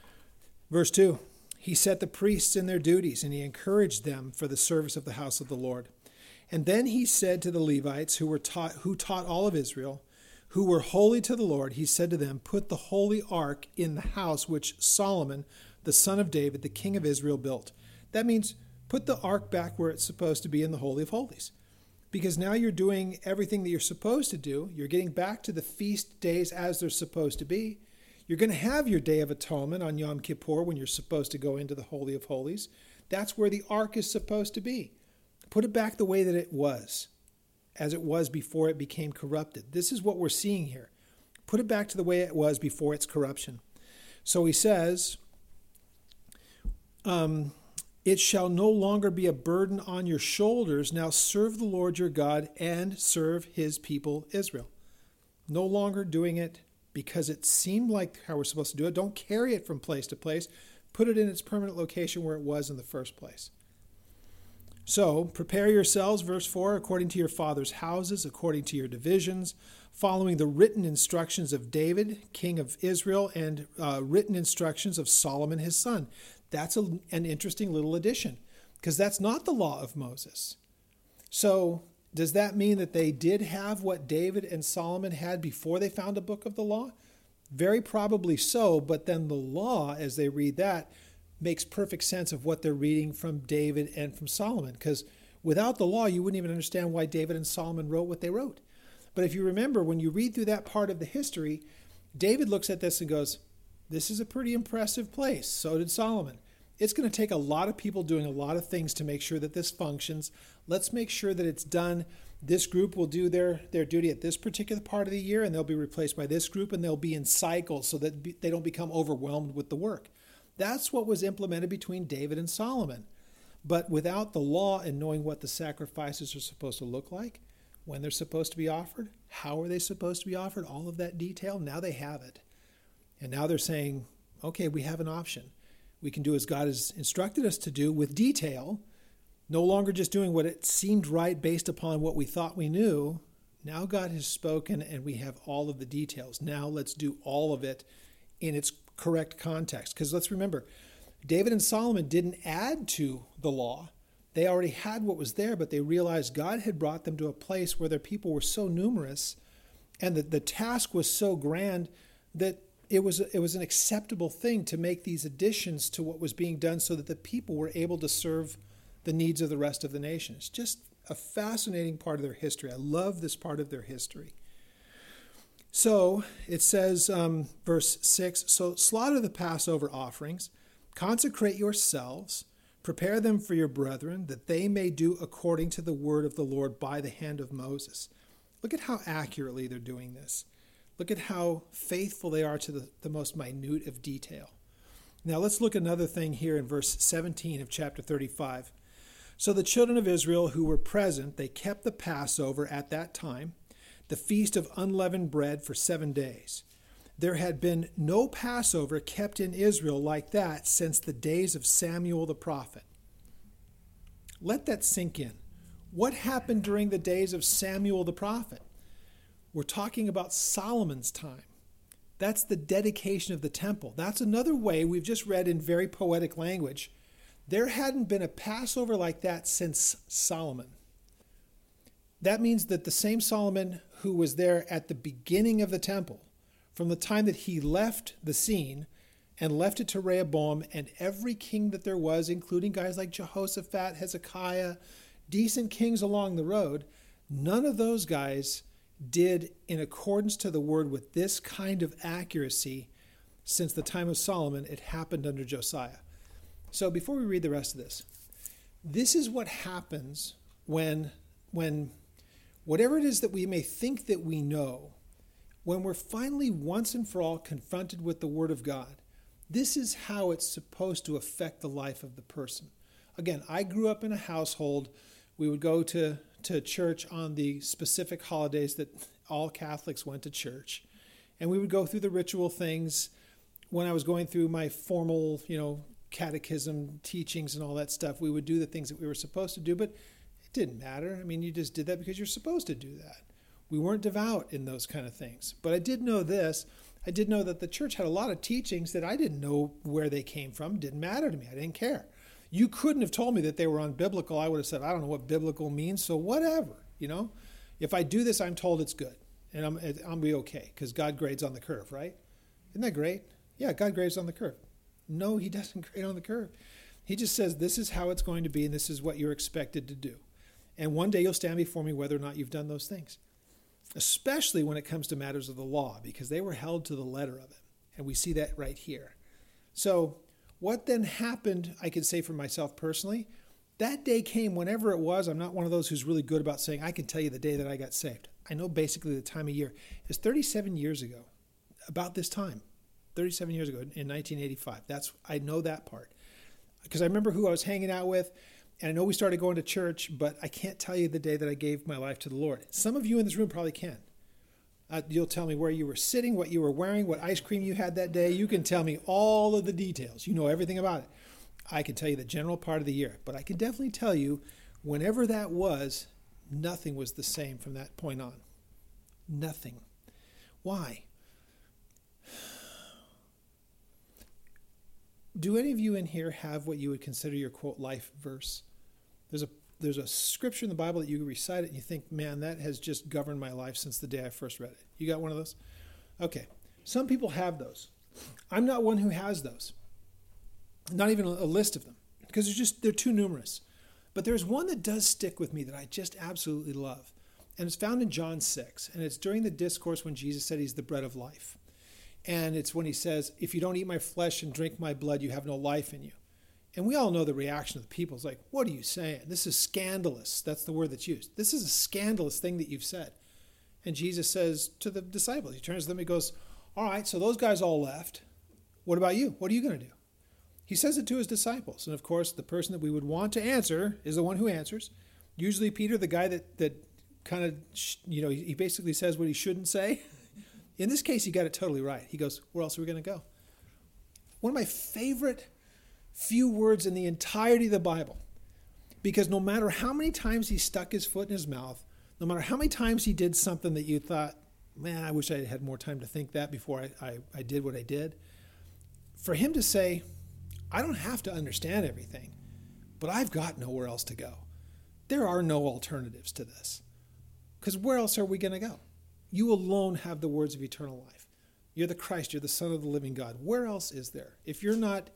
Verse 2. He set the priests in their duties, and he encouraged them for the service of the house of the Lord. And then he said to the Levites who taught all of Israel, who were holy to the Lord, he said to them, put the holy ark in the house which Solomon, the son of David, the king of Israel, built. That means put the ark back where it's supposed to be in the Holy of Holies. Because now you're doing everything that you're supposed to do. You're getting back to the feast days as they're supposed to be. You're going to have your Day of Atonement on Yom Kippur when you're supposed to go into the Holy of Holies. That's where the ark is supposed to be. Put it back the way that it was, as it was before it became corrupted. This is what we're seeing here. Put it back to the way it was before its corruption. So he says, it shall no longer be a burden on your shoulders. Now serve the Lord your God and serve his people Israel. No longer doing it because it seemed like how we're supposed to do it. Don't carry it from place to place. Put it in its permanent location where it was in the first place. So prepare yourselves, verse 4, according to your father's houses, according to your divisions, following the written instructions of David, king of Israel, and written instructions of Solomon, his son. That's an interesting little addition, because that's not the law of Moses. So does that mean that they did have what David and Solomon had before they found a book of the law? Very probably so, but then the law, as they read that, makes perfect sense of what they're reading from David and from Solomon, because without the law, you wouldn't even understand why David and Solomon wrote what they wrote. But if you remember, when you read through that part of the history, David looks at this and goes, this is a pretty impressive place. So did Solomon. It's going to take a lot of people doing a lot of things to make sure that this functions. Let's make sure that it's done. This group will do their duty at this particular part of the year, and they'll be replaced by this group, and they'll be in cycles so that they don't become overwhelmed with the work. That's what was implemented between David and Solomon. But without the law and knowing what the sacrifices are supposed to look like, when they're supposed to be offered, how are they supposed to be offered, all of that detail. Now they have it. And now they're saying, okay, we have an option. We can do as God has instructed us to do with detail, no longer just doing what it seemed right based upon what we thought we knew. Now God has spoken and we have all of the details. Now let's do all of it in its correct context. Because let's remember, David and Solomon didn't add to the law. They already had what was there, but they realized God had brought them to a place where their people were so numerous and that the task was so grand that it was an acceptable thing to make these additions to what was being done so that the people were able to serve the needs of the rest of the nation. It's just a fascinating part of their history. I love this part of their history. So it says, verse 6, so slaughter the Passover offerings, consecrate yourselves, prepare them for your brethren, that they may do according to the word of the Lord by the hand of Moses. Look at how accurately they're doing this. Look at how faithful they are to the most minute of detail. Now let's look at another thing here in verse 17 of chapter 35. So the children of Israel who were present, they kept the Passover at that time, the feast of unleavened bread, for 7 days. There had been no Passover kept in Israel like that since the days of Samuel the prophet. Let that sink in. What happened during the days of Samuel the prophet? We're talking about Solomon's time. That's the dedication of the temple. That's another way we've just read in very poetic language. There hadn't been a Passover like that since Solomon. That means that the same Solomon who was there at the beginning of the temple, from the time that he left the scene and left it to Rehoboam and every king that there was, including guys like Jehoshaphat, Hezekiah, decent kings along the road, none of those guys did in accordance to the word with this kind of accuracy since the time of Solomon. It happened under Josiah. So before we read the rest of this is what happens when whatever it is that we may think that we know, when we're finally once and for all confronted with the Word of God, this is how it's supposed to affect the life of the person. Again, I grew up in a household. We would go to church on the specific holidays that all Catholics went to church. And we would go through the ritual things when I was going through my formal, catechism teachings and all that stuff. We would do the things that we were supposed to do, but it didn't matter. I mean, you just did that because you're supposed to do that. We weren't devout in those kind of things. But I did know this. I did know that the church had a lot of teachings that I didn't know where they came from. It didn't matter to me. I didn't care. You couldn't have told me that they were unbiblical. I would have said, I don't know what biblical means, so whatever, If I do this, I'm told it's good, and I'll be okay, because God grades on the curve, right? Isn't that great? Yeah, God grades on the curve. No, he doesn't grade on the curve. He just says, this is how it's going to be, and this is what you're expected to do. And one day you'll stand before me whether or not you've done those things, especially when it comes to matters of the law, because they were held to the letter of it. And we see that right here. So what then happened, I can say for myself personally, that day came whenever it was. I'm not one of those who's really good about saying, I can tell you the day that I got saved. I know basically the time of year. It's 37 years ago, about this time, 37 years ago in 1985. I know that part because I remember who I was hanging out with. And I know we started going to church, but I can't tell you the day that I gave my life to the Lord. Some of you in this room probably can. You'll tell me where you were sitting, what you were wearing, what ice cream you had that day. You can tell me all of the details. You know everything about it. I can tell you the general part of the year, but I can definitely tell you whenever that was, nothing was the same from that point on. Nothing. Why? Do any of you in here have what you would consider your, quote, life verse? There's a scripture in the Bible that you recite it and you think, man, that has just governed my life since the day I first read it. You got one of those? Okay. Some people have those. I'm not one who has those. Not even a list of them, because they're too numerous. But there's one that does stick with me that I just absolutely love. And it's found in John 6. And it's during the discourse when Jesus said he's the bread of life. And it's when he says, if you don't eat my flesh and drink my blood, you have no life in you. And we all know the reaction of the people. It's like, what are you saying? This is scandalous. That's the word that's used. This is a scandalous thing that you've said. And Jesus says to the disciples, he turns to them, he goes, all right, so those guys all left. What about you? What are you going to do? He says it to his disciples. And of course, the person that we would want to answer is the one who answers. Usually Peter, the guy that kind of, he basically says what he shouldn't say. In this case, he got it totally right. He goes, where else are we going to go? One of my favorite few words in the entirety of the Bible, because no matter how many times he stuck his foot in his mouth, no matter how many times he did something that you thought, man, I wish I had more time to think that before I did what I did, for him to say, I don't have to understand everything, but I've got nowhere else to go. There are no alternatives to this. Because where else are we going to go? You alone have the words of eternal life. You're the Christ. You're the Son of the living God. Where else is there? If you're not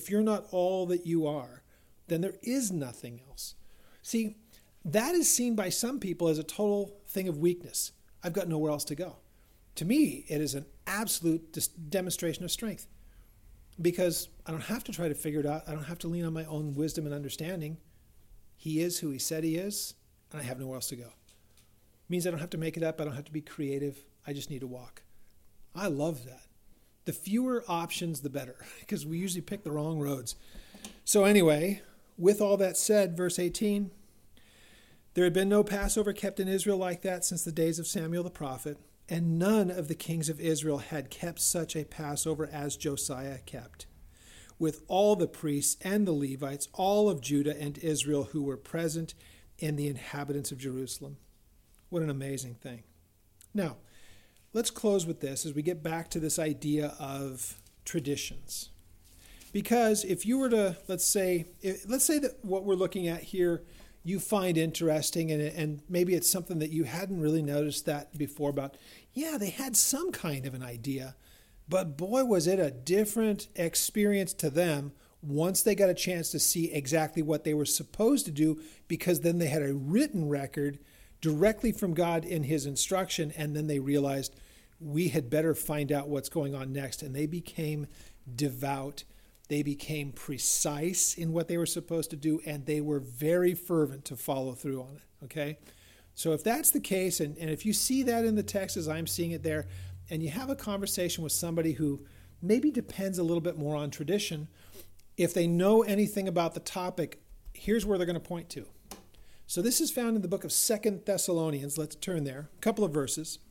all that you are, then there is nothing else. See, that is seen by some people as a total thing of weakness. I've got nowhere else to go. To me, it is an absolute demonstration of strength, because I don't have to try to figure it out. I don't have to lean on my own wisdom and understanding. He is who he said he is, and I have nowhere else to go. It means I don't have to make it up. I don't have to be creative. I just need to walk. I love that. The fewer options, the better, because we usually pick the wrong roads. So anyway, with all that said, verse 18, there had been no Passover kept in Israel like that since the days of Samuel the prophet, and none of the kings of Israel had kept such a Passover as Josiah kept, with all the priests and the Levites, all of Judah and Israel who were present, and the inhabitants of Jerusalem. What an amazing thing. Now, let's close with this as we get back to this idea of traditions. Because if you were to, let's say that what we're looking at here you find interesting, and maybe it's something that you hadn't really noticed that before about, yeah, they had some kind of an idea, but boy, was it a different experience to them once they got a chance to see exactly what they were supposed to do, because then they had a written record directly from God in his instruction, and then they realized we had better find out what's going on next, and they became devout. They became precise in what they were supposed to do, and they were very fervent to follow through on it, okay? So if that's the case, and if you see that in the text as I'm seeing it there, and you have a conversation with somebody who maybe depends a little bit more on tradition, if they know anything about the topic, here's where they're going to point to. So this is found in the book of 2 Thessalonians. Let's turn there. A couple of verses.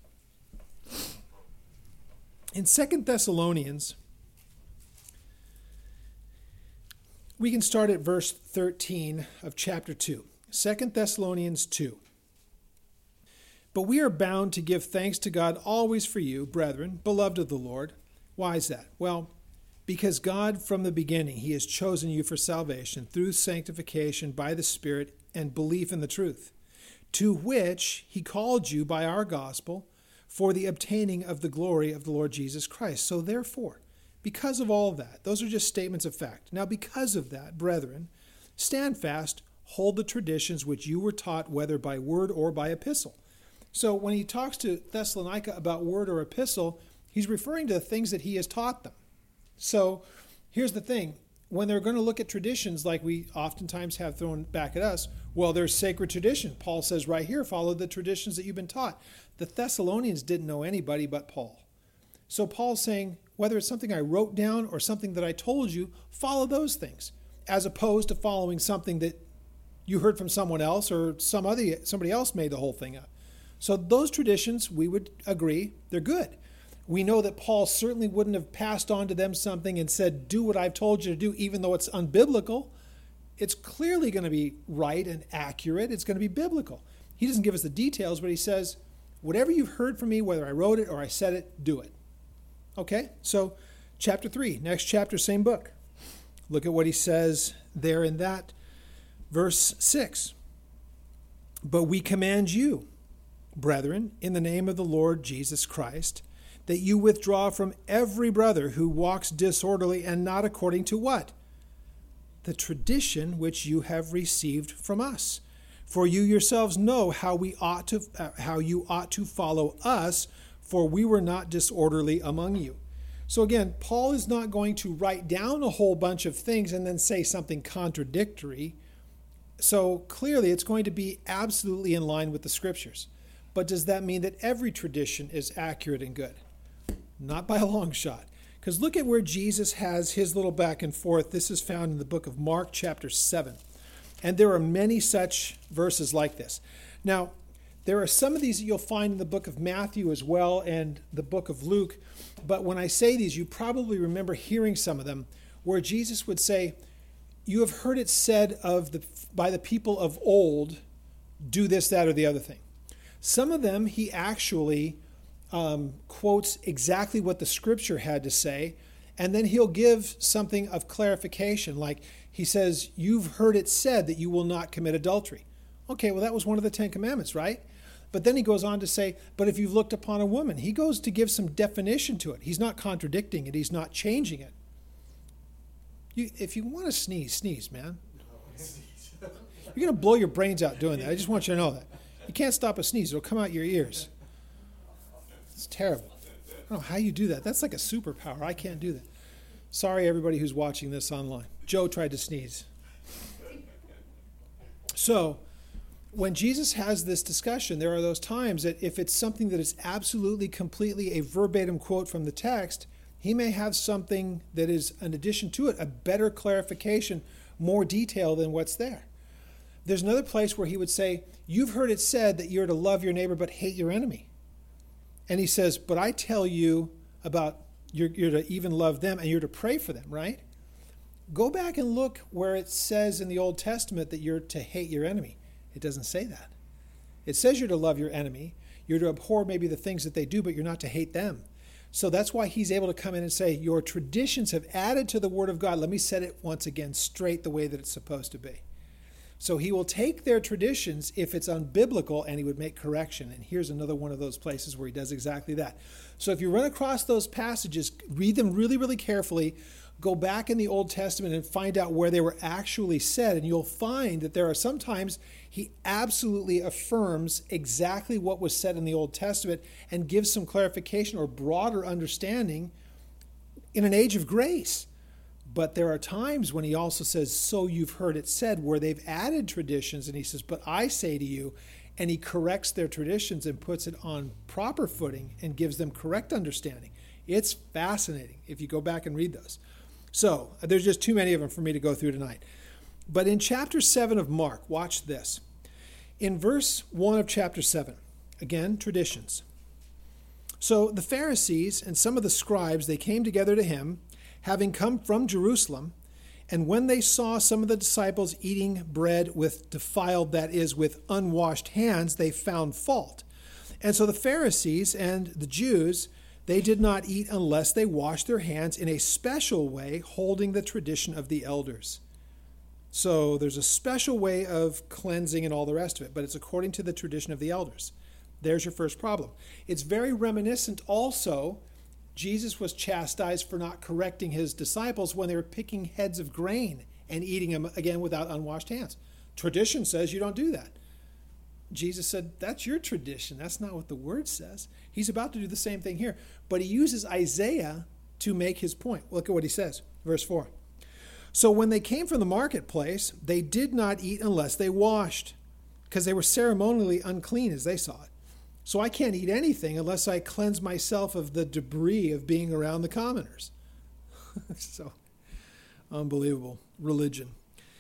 In 2 Thessalonians, we can start at verse 13 of chapter 2. 2 Thessalonians 2. But we are bound to give thanks to God always for you, brethren, beloved of the Lord. Why is that? Well, because God from the beginning, he has chosen you for salvation through sanctification by the Spirit and belief in the truth, to which he called you by our gospel for the obtaining of the glory of the Lord Jesus Christ. So therefore, because of all that, those are just statements of fact. Now, because of that, brethren, stand fast, hold the traditions which you were taught, whether by word or by epistle. So when he talks to Thessalonica about word or epistle, he's referring to the things that he has taught them. So here's the thing. When they're going to look at traditions like we oftentimes have thrown back at us, well, there's sacred tradition. Paul says right here, follow the traditions that you've been taught. The Thessalonians didn't know anybody but Paul. So Paul's saying, whether it's something I wrote down or something that I told you, follow those things, as opposed to following something that you heard from someone else or somebody else made the whole thing up. So those traditions, we would agree, they're good. We know that Paul certainly wouldn't have passed on to them something and said, do what I've told you to do, even though it's unbiblical. It's clearly going to be right and accurate. It's going to be biblical. He doesn't give us the details, but he says, whatever you've heard from me, whether I wrote it or I said it, do it. Okay, so chapter 3, next chapter, same book. Look at what he says there in that verse 6. But we command you, brethren, in the name of the Lord Jesus Christ, that you withdraw from every brother who walks disorderly and not according to what? The tradition which you have received from us. For you yourselves know how you ought to follow us, for we were not disorderly among you. So again, Paul is not going to write down a whole bunch of things and then say something contradictory. So clearly it's going to be absolutely in line with the scriptures. But does that mean that every tradition is accurate and good? Not by a long shot. Because look at where Jesus has his little back and forth. This is found in the book of Mark chapter 7. And there are many such verses like this. Now, There are some of these that you'll find in the book of Matthew as well and the book of Luke. But when I say these, you probably remember hearing some of them where Jesus would say, you have heard it said by the people of old, do this, that, or the other thing. Some of them he actually quotes exactly what the scripture had to say, and then he'll give something of clarification. Like he says, you've heard it said that you will not commit adultery. Okay, well, that was one of the 10 Commandments, right? But then he goes on to say, but if you've looked upon a woman, he goes to give some definition to it. He's not contradicting it. He's not changing it. If you want to sneeze, man. You're going to blow your brains out doing that. I just want you to know that. You can't stop a sneeze. It'll come out your ears. It's terrible. I don't know how you do that. That's like a superpower. I can't do that. Sorry, everybody who's watching this online. Joe tried to sneeze. So, when Jesus has this discussion, there are those times that if it's something that is absolutely, completely a verbatim quote from the text, he may have something that is an addition to it, a better clarification, more detail than what's there. There's another place where he would say, you've heard it said that you're to love your neighbor but hate your enemy. And he says, but I tell you about you're to even love them and you're to pray for them, right? Go back and look where it says in the Old Testament that you're to hate your enemy. It doesn't say that. It says you're to love your enemy. You're to abhor maybe the things that they do, but you're not to hate them. So that's why he's able to come in and say, your traditions have added to the Word of God. Let me set it once again straight the way that it's supposed to be. So he will take their traditions if it's unbiblical and he would make correction. And here's another one of those places where he does exactly that. So if you run across those passages, read them really, really carefully. Go back in the Old Testament and find out where they were actually said. And you'll find that there are sometimes he absolutely affirms exactly what was said in the Old Testament and gives some clarification or broader understanding in an age of grace. But there are times when he also says, so you've heard it said, where they've added traditions. And he says, but I say to you, and he corrects their traditions and puts it on proper footing and gives them correct understanding. It's fascinating if you go back and read those. So there's just too many of them for me to go through tonight. But in chapter 7 of Mark, watch this. In verse 1 of chapter 7, again, traditions. So the Pharisees and some of the scribes, they came together to him, having come from Jerusalem, and when they saw some of the disciples eating bread with defiled, that is, with unwashed hands, they found fault. And so the Pharisees and the Jews, they did not eat unless they washed their hands in a special way, holding the tradition of the elders. So there's a special way of cleansing and all the rest of it, but it's according to the tradition of the elders. There's your first problem. It's very reminiscent also. Jesus was chastised for not correcting his disciples when they were picking heads of grain and eating them, again, without unwashed hands. Tradition says you don't do that. Jesus said, that's your tradition. That's not what the word says. He's about to do the same thing here. But he uses Isaiah to make his point. Look at what he says, verse 4. So when they came from the marketplace, they did not eat unless they washed, because they were ceremonially unclean as they saw it. So I can't eat anything unless I cleanse myself of the debris of being around the commoners. So, unbelievable religion.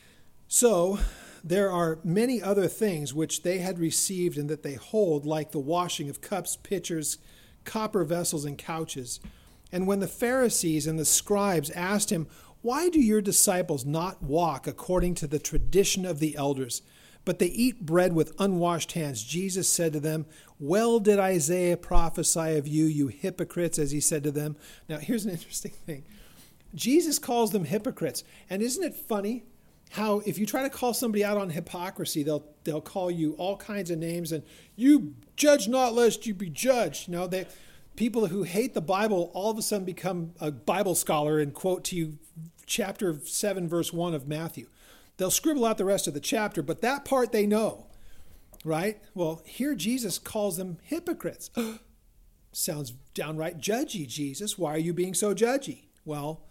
So, there are many other things which they had received and that they hold, like the washing of cups, pitchers, copper vessels, and couches. And when the Pharisees and the scribes asked him, why do your disciples not walk according to the tradition of the elders, but they eat bread with unwashed hands? Jesus said to them, well did Isaiah prophesy of you, you hypocrites, as he said to them. Now, here's an interesting thing. Jesus calls them hypocrites. And isn't it funny how if you try to call somebody out on hypocrisy, they'll call you all kinds of names, and you judge not lest you be judged. You know, people who hate the Bible all of a sudden become a Bible scholar and quote to you chapter 7, verse 1 of Matthew. They'll scribble out the rest of the chapter, but that part they know, right? Well, here Jesus calls them hypocrites. Sounds downright judgy, Jesus. Why are you being so judgy? Well,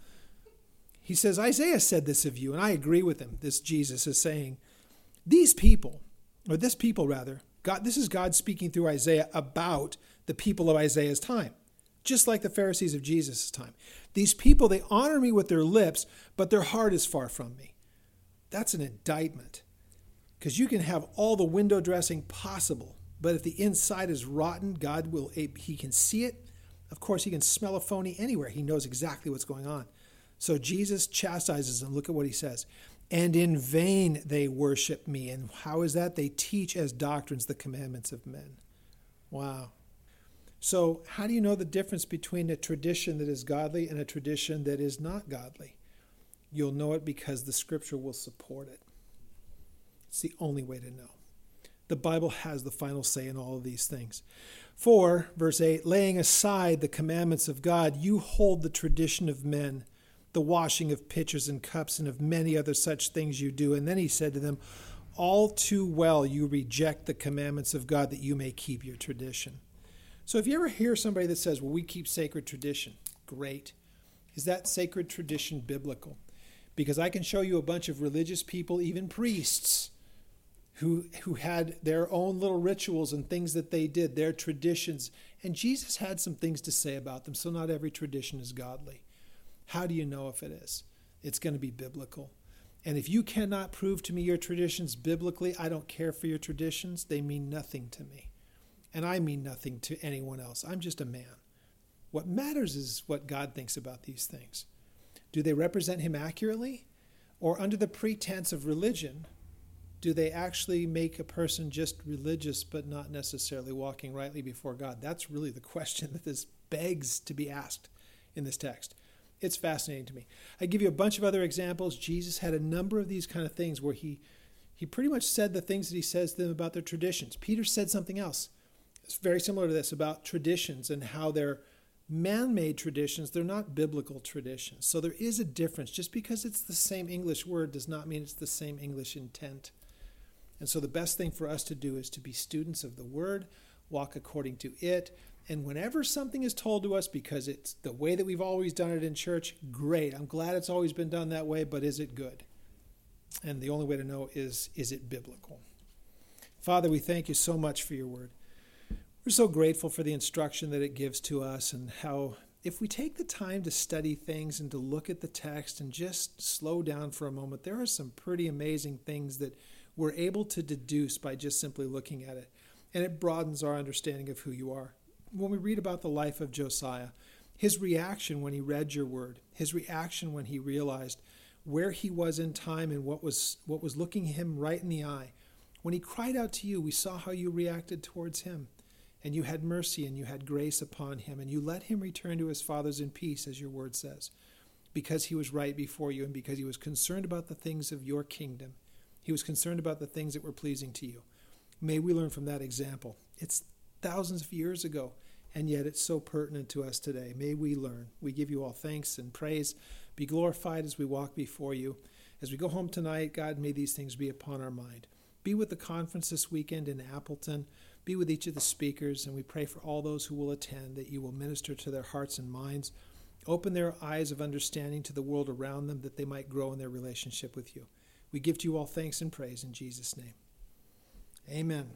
he says, Isaiah said this of you, and I agree with him. This Jesus is saying, this people rather, God, this is God speaking through Isaiah about the people of Isaiah's time, just like the Pharisees of Jesus' time. These people, they honor me with their lips, but their heart is far from me. That's an indictment, because you can have all the window dressing possible, But if the inside is rotten, he can see it. Of course, he can smell a phony anywhere. He knows exactly what's going on. So Jesus chastises them. Look at what he says. And in vain they worship me. And how is that? They teach as doctrines the commandments of men. Wow. So how do you know the difference between a tradition that is godly and a tradition that is not godly? You'll know it because the scripture will support it. It's the only way to know. The Bible has the final say in all of these things. For, verse 8, laying aside the commandments of God, you hold the tradition of men, the washing of pitchers and cups, and of many other such things you do. And then he said to them, all too well you reject the commandments of God that you may keep your tradition. So if you ever hear somebody that says, well, we keep sacred tradition, great. Is that sacred tradition biblical? Because I can show you a bunch of religious people, even priests, who had their own little rituals and things that they did, their traditions. And Jesus had some things to say about them, so not every tradition is godly. How do you know if it is? It's going to be biblical. And if you cannot prove to me your traditions biblically, I don't care for your traditions. They mean nothing to me. And I mean nothing to anyone else. I'm just a man. What matters is what God thinks about these things. Do they represent him accurately? Or under the pretense of religion, do they actually make a person just religious but not necessarily walking rightly before God? That's really the question that this begs to be asked in this text. It's fascinating to me. I give you a bunch of other examples. Jesus had a number of these kind of things where he pretty much said the things that he says to them about their traditions. Peter said something else. It's very similar to this about traditions and how they're man-made traditions. They're not biblical traditions. So there is a difference. Just because it's the same English word does not mean it's the same English intent. And so the best thing for us to do is to be students of the word, walk according to it. And whenever something is told to us, because it's the way that we've always done it in church, great. I'm glad it's always been done that way, but is it good? And the only way to know is it biblical? Father, we thank you so much for your word. We're so grateful for the instruction that it gives to us and how if we take the time to study things and to look at the text and just slow down for a moment, there are some pretty amazing things that we're able to deduce by just simply looking at it. And it broadens our understanding of who you are. When we read about the life of Josiah, his reaction when he read your word, his reaction when he realized where he was in time and what was looking him right in the eye, when he cried out to you, we saw how you reacted towards him. And you had mercy and you had grace upon him, and you let him return to his fathers in peace, as your word says, because he was right before you and because he was concerned about the things of your kingdom. He was concerned about the things that were pleasing to you. May we learn from that example. It's thousands of years ago, and yet it's so pertinent to us today. May we learn. We give you all thanks and praise. Be glorified as we walk before you. As we go home tonight, God, may these things be upon our mind. Be with the conference this weekend in Appleton. Be with each of the speakers, and we pray for all those who will attend, that you will minister to their hearts and minds. Open their eyes of understanding to the world around them, that they might grow in their relationship with you. We give to you all thanks and praise in Jesus' name. Amen.